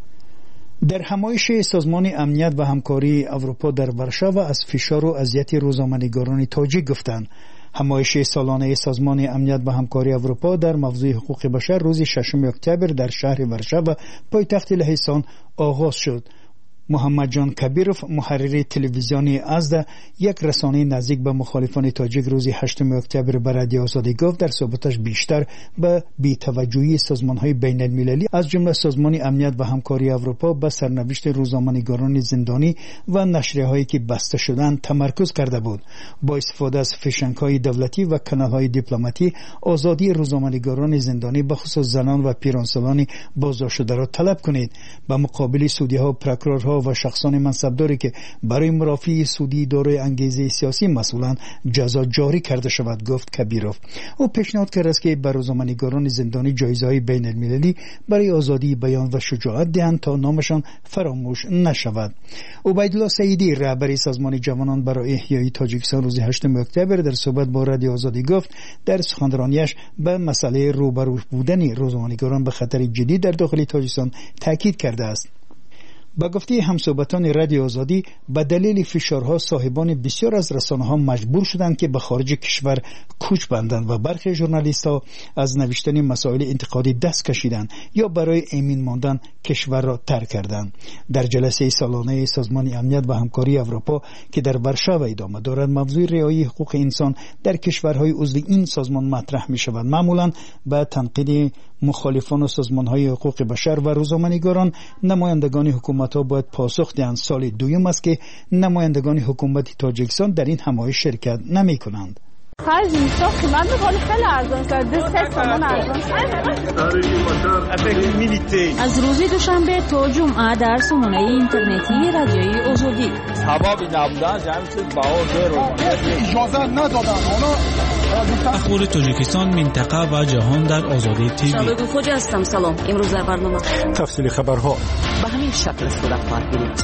در همایش سازمان امنیت و همکاری اروپا در ورشاو از فشار و اذیت روزنامه‌نگاران تاجیک گفتند. همایش سالانه سازمان امنیت و همکاری اروپا در موضوع حقوق بشر روز 6 اکتبر در شهر ورشاو پایتخت لهستان آغاز شد. محمد جان کبیروف محرر تلویزیونی ازدا یک رسانه نزدیک به مخالفان تاجیک روز 8 اکتبر به رادیو آزادی گفت در صحبتش بیشتر به بی‌توجهی سازمان‌های بین‌المللی از جمله سازمان امنیت و همکاری اروپا به سرنوشت روزنامه‌نگاران زندانی و نشریه‌هایی که بسته شدند تمرکز کرده بود. با استفاده از فشنگ‌های دولتی و کانال‌های دیپلماتی آزادی روزنامه‌نگاران زندانی به خصوص زنان و پیرانسالان بازداشت را طلب کنید. به مقابل سودی‌ها و پروکورورها و شخصان منصبداری که برای مرافعه سودی دارای انگیزه سیاسی مسئولان جزا جاری کرده شود، گفت کبیروف. او پیشنهاد کرد که بر روزنامه‌نگاران زندانی جایزه‌های بین‌المللی برای آزادی بیان و شجاعت دهند تا نامشان فراموش نشود. عبیدالله سعیدی رهبر سازمان جوانان برای احیای تاجیکستان روز 8 اکتبر در صحبت با رادیو آزادی گفت در سخنرانیش به مسئله روبرو بودن روزنامه‌نگاران به خطر جدی در داخل تاجیکستان تاکید کرده است. با گفته همصحبتان رادیو آزادی به دلیل فشارها صاحبان بسیار از رسانه‌ها مجبور شدند که به خارج کشور کوچ بندند و برخی ژورنالیست‌ها از نوشتن مسائل انتقادی دست کشیدند یا برای امین ماندن کشور را ترک کردند. در جلسه سالانه سازمان امنیت و همکاری اروپا که در ورشاو ادامه دارد موضوع رعایت حقوق انسان در کشورهای عضو این سازمان مطرح می‌شود. معمولاً با تنقید مخالفان و سازمان‌های حقوق بشر و روزنامه‌نگاران نمایندگان حکومت‌ها باید پاسخ دهند. سال دوم است که نمایندگان حکومت تاجیکستان در این همایش شرکت نمی‌کنند. از روز دوشنبه تا جمعه در سامانه اینترنتی رادیوی آزادی اجازه ندادن اخبار تاجیکستان، منطقه و جهان در آزادی تیوی. شباب خوج هستم. سلام. امروز در برنامه تفصیل خبرها به همین شکل صورت خواهد گرفت.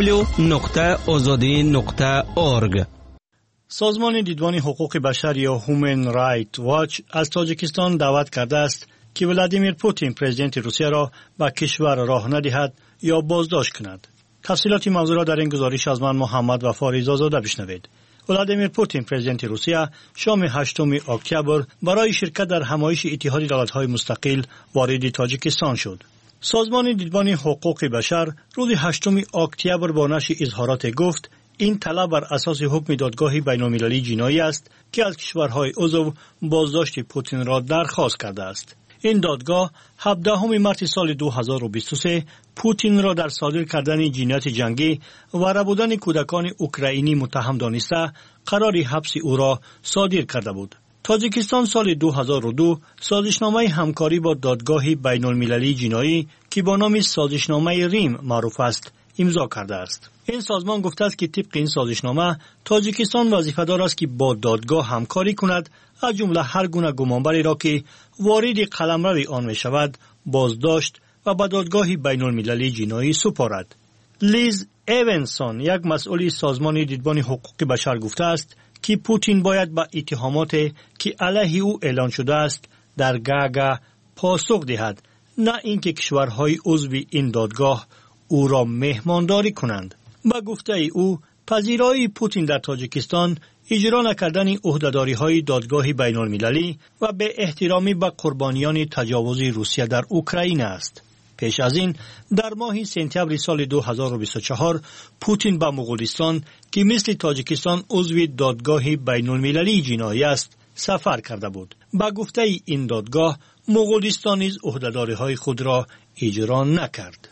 www.azadi.org. سازمان دیدبان حقوق بشر یا هومن رایت واچ از تاجیکستان دعوت کرده است که ولادیمیر پوتین پرزیدنت روسیه را به کشور راه ندهد یا بازداشت کند. تفصیلات موضوع را در این گزارش از من محمد وفا رضازاده بشنوید. ولادیمیر پوتین پرزیدنت روسیه شام 8 اکتبر برای شرکت در همایش اتحاد دولت‌های مستقل وارد تاجیکستان شد. سازمان دیدبان حقوق بشر روز 8 اکتبر با نشر اظهارات گفت این طلب بر اساس حکم دادگاه بین‌المللی جنایی است که از کشورهای عضو بازداشت پوتین را درخواست کرده است. این دادگاه 17 مارس سال 2023 پوتین را در صادر کردن جنایت جنگی و ربودن کودکان اوکراینی متهم دانسته قرار حبس او را صادر کرده بود. تاجیکستان سال 2002 سازشنامه همکاری با دادگاه بین‌المللی جنایی که با نام سازشنامه ریم معروف است امضا کرده است. این سازمان گفته است که طبق این سازشنامه تاجیکستان وظیفه‌دار است که با دادگاه همکاری کند، از جمله هر گونه گمانبری را که وارد قلمرو آن می‌شود بازداشت و به دادگاه بین‌المللی جنایی سپارد. لیز ایونسون یک مسئول سازمان دیدبان حقوق بشر گفته است که پوتین باید به اتهاماتی که علیه او اعلان شده است در گاگا پاسخ دهد، نه اینکه کشورهای عضو این دادگاه او را مهمانداری کنند. با گفته او پذیرایی پوتین در تاجیکستان اجرا نکردن عهده‌داری‌های دادگاه بین‌المللی و به احترامی به قربانیان تجاوز روسیه در اوکراین است. پیش از این در ماه سپتامبر سال 2024 پوتین به مغولستان که مثل تاجیکستان عضو دادگاه بین‌المللی جنایی است سفر کرده بود. با گفته این دادگاه مغولستان نیز عهده‌داری‌های خود را اجرا نکرد.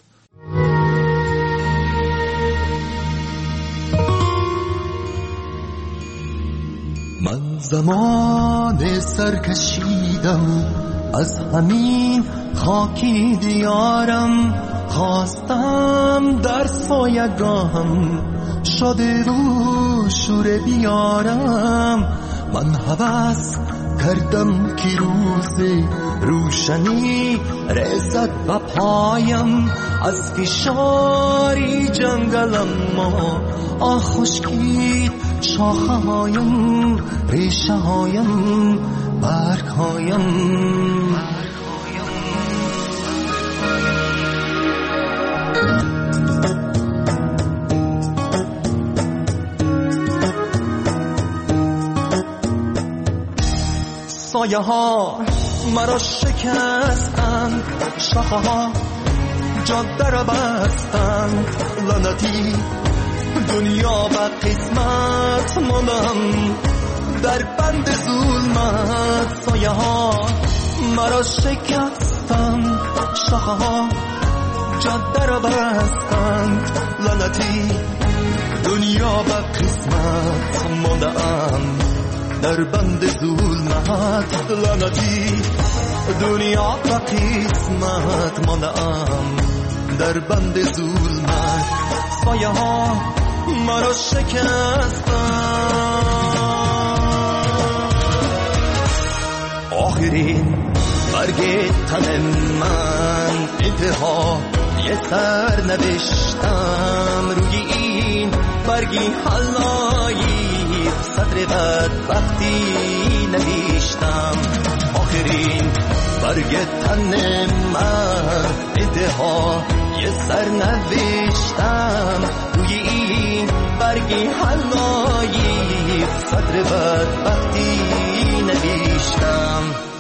من زمان سرکشیدم از همین خاکی دیارم، خواستم در سایگاهم شده رو شوره بیارم. من هوس کردم که روز روشنی رسد به پایم، از فشاری جنگلم ما خشکید شاخه هایم، ریشه هایم، برگ هایم. سایه ها مرا شکستند، شاخه ها جاده را بستند، لعنتی دنیا به قسمت ماندم در بند ظلمت. سایه ها مرا شکستند، شاخه ها جاده را بستند، لعنتی دنیا به قسمت ماندم در بند ظلمت. لعنتی دنیا به قسمت ماندم در بند ظلمت. سایه ها مرا شکستند. آخرین برگ تن من انتها یه سر نوشتم، روی این برگی حلایی سطر بدبختی نوشتم. آخرین برگ تن من انتها یه سر نوشتم، روی این برگی حلایی سطر بدبختی نوشتم.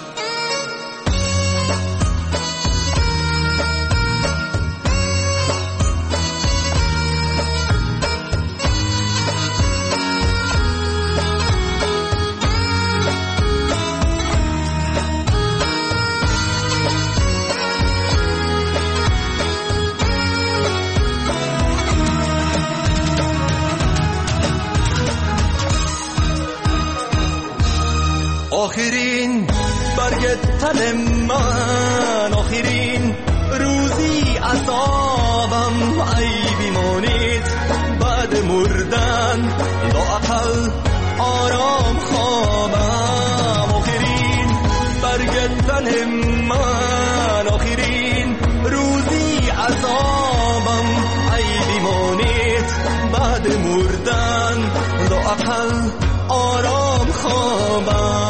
آخرین برگ تن من، آخرین روزی عذابم، ای بیمانید بعد مردن لااقل آرام خوابم. آخرین برگ تن من، آخرین روزی عذابم، ای بیمانید بعد مردن لااقل آرام خوابم.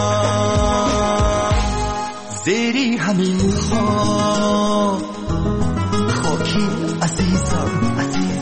زیری همین خواب خاکی عزیزم،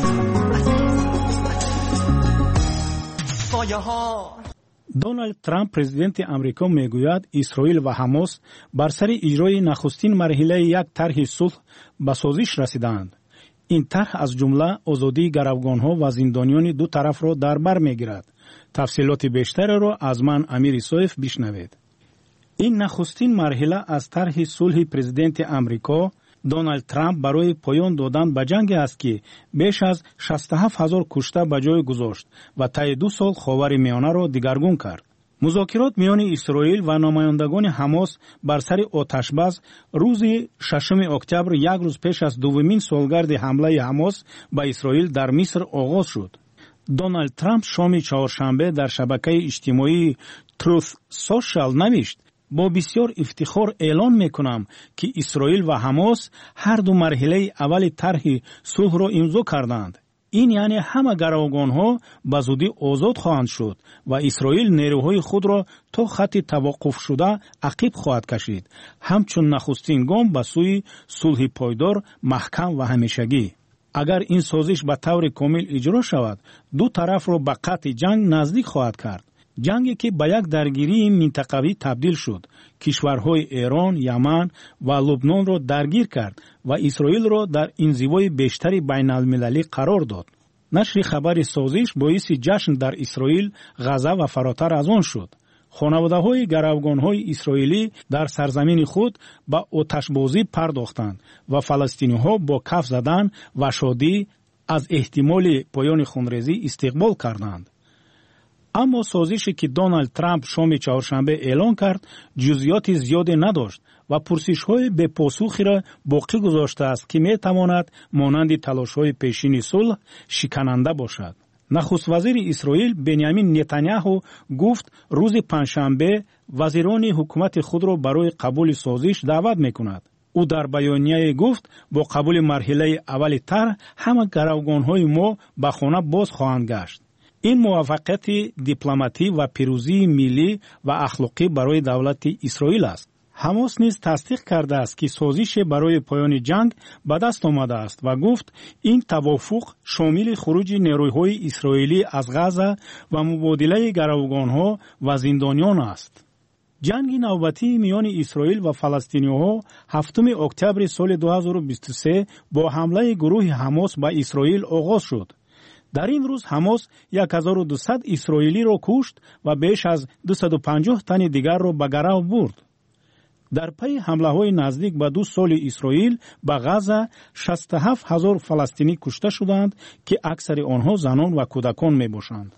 سایه ها. دونالد ترامپ پرزیدنت امریکا میگوید اسرائیل و حماس بر سر اجرای نخستین مرحله یک طرح صلح به سازش رسیدند. این طرح از جمله آزادی گروگانها و زندانیان دو طرف را در بر میگیرد. تفصیلات بیشتر را از من امیر صایف بشنوید. این نخستین مرحله از طرح صلح پرزیدنت امریکا دونالد ترامپ برای پایان دادن به جنگ است که بیش از 67,000 کشته به جای گذاشت و طی 2 سال خاور میانه را دگرگون کرد. مذاکرات میان اسرائیل و نمایندگان حماس بر سر آتشبس روز 6 اکتبر، یک روز پیش از دومین سالگرد حمله حماس به اسرائیل در مصر آغاز شد. دونالد ترامپ شام چهارشنبه در شبکه اجتماعی تروث سوشال نوشت: با بسیار افتخار اعلان میکنم که اسرائیل و حماس هر دو مرحله اول طرح صلح را امضا کردند. این یعنی همه گروگانها به زودی آزاد خواهند شد و اسرائیل نیروهای خود را تا خط توقف شده عقب خواهد کشید، همچون نخستین گام به سوی صلح پایدار، محکم و همیشگی. اگر این سازش به طور کامل اجرا شود، دو طرف را به قطع جنگ نزدیک خواهد کرد. جنگی که به یک درگیری منطقوی تبدیل شد، کشورهای ایران، یمن و لبنان را درگیر کرد و اسرائیل را در انزوای بیشتری بین المللی قرار داد. نشر خبر سازش باعث جشن در اسرائیل، غزه و فراتر از آن شد. خانواده‌های گروگان‌های اسرائیلی در سرزمین خود به آتشبازی پرداختند و فلسطینی‌ها با کف زدن و شادی از احتمال پایان خونریزی استقبال کردند. اما سازشی که دونالد ترامپ شام چهارشنبه اعلان کرد جزئیات زیادی نداشت و پرسش‌های به پاسخی را باقی گذاشته است که می‌تواند مانند تلاش‌های پیشین صلح شکننده باشد. نخست وزیر اسرائیل بنیامین نتانیاهو گفت روز پنجشنبه وزیران حکومت خود را برای قبول سازش دعوت می‌کند. او در بیانیه گفت با قبول مرحله اول طرح همه گروگان‌های ما به خانه باز خواهند گشت. این موفقیت دیپلماتی و پیروزی ملی و اخلاقی برای دولت اسرائیل است. حماس نیز تصدیق کرده است که سازش برای پایان جنگ به دست آمده است و گفت این توافق شامل خروج نیروهای اسرائیلی از غزه و مبادله گروگانها و زندانیان است. جنگ نوبتی میان اسرائیل و فلسطینی‌ها 7 اکتبر سال 2023 با حمله گروه حماس به اسرائیل آغاز شد. در این روز حماس 1200 اسرائیلی را کشت و بیش از 250 تن دیگر را به گرو برد. در پی حمله‌های نزدیک به 2 سال اسرائیل به غزه 67,000 فلسطینی کشته شدند که اکثر آنها زنان و کودکان میباشند.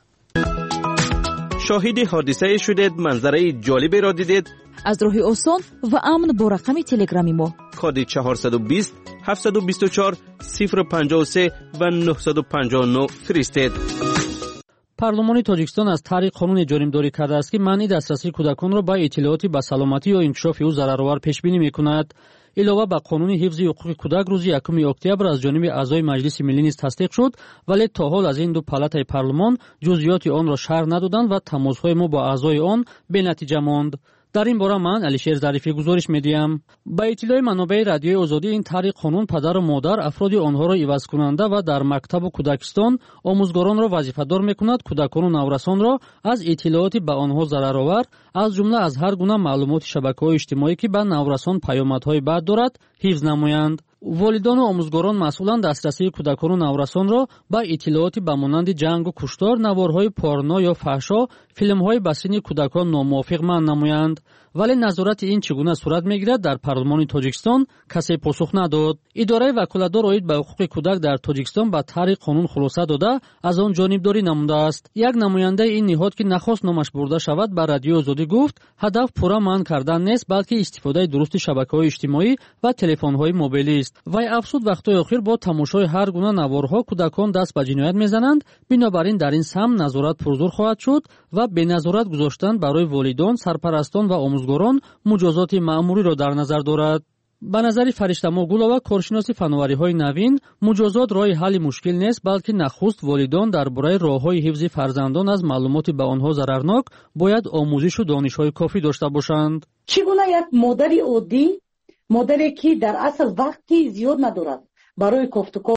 شاهد حادثه شدید، منظره جالبی را دیدید؟ از راه آسان و امن با رقم تلگرامی ما کد 420 724 053 و 959 فرستید. پارلمانی تاجیکستان از طریق قانون جانبداری کرده است که منع دسترسی کودکان را به اطلاعاتی به سلامتی یا انکشاف او ضررآور پیش بینی می‌کند. علاوه بر قانون حفظ حقوق کودک روز 1 اکتبر از جانب اعضای مجلس ملی نیز تصدیق شد، ولی تا حال از این دو پالاتای پارلمان جزئیات آن را شرح ندادند و تماس‌های ما با اعضای آن بی‌نتیجه ماند. در این باره من علیشیر ظریفی گزارش می‌دهم. با اطلاع منابع رادیوی آزادی، این طریق قانون پدر و مادر افراد آنها را عوض کننده و در مکتب و کودکستان آموزگاران را وظیفه‌دار می‌کند کودکان و نورسان را از اطلاعاتی به آنها ضررآور از جمله از هر گونه معلومات شبکه‌های اجتماعی که به نورسان پیامدهای بد دارد حفظ نمایند. والدان و آموزگاران مسئولان دسترسی کودکان و نورسان را به اطلاعاتی به مانند جنگ و کشتار، نوارهای پورنو یا فحشا، فیلم‌های به سن کودکان ناموافق منع نمایند. ولی نظارت این چگونه صورت می‌گیرد در پارلمان تاجیکستان کسی پاسخ نداد. اداره وکالتدار اید به حقوق کودک در تاجیکستان به طریق قانون خلاصه داده از آن جانبداری نموده است. یک نماینده این نهاد که نخواست نامش برده شود به رادیو آزادی گفت هدف پورا منع کردن نیست بلکه استفاده درست شبکه‌های اجتماعی و تلفن‌های موبایلی است. وی افزود وقت‌های اخیر با تماشای هر گونه نوارها کودکان دست به جنایت می‌زنند، بنابراین در این سمت نظارت پرزور خواهد شد و به نظارت گذاشتن برای والدان، سرپرستان و آموزگاران مجازات مأموری را در نظر دارد. به نظر فرشته‌ما گلова کارشناسی فناوری‌های نوین، مجازات راه حل مشکل نیست بلکه نخست والدان درباره راه‌های حفظ فرزندان از معلومات به آنها ضررناک باید آموزش و دانش‌های کافی داشته باشند. چگونه یک مادر عادی، مادری که در اصل وقتی زیاد ندارد برای گفتگو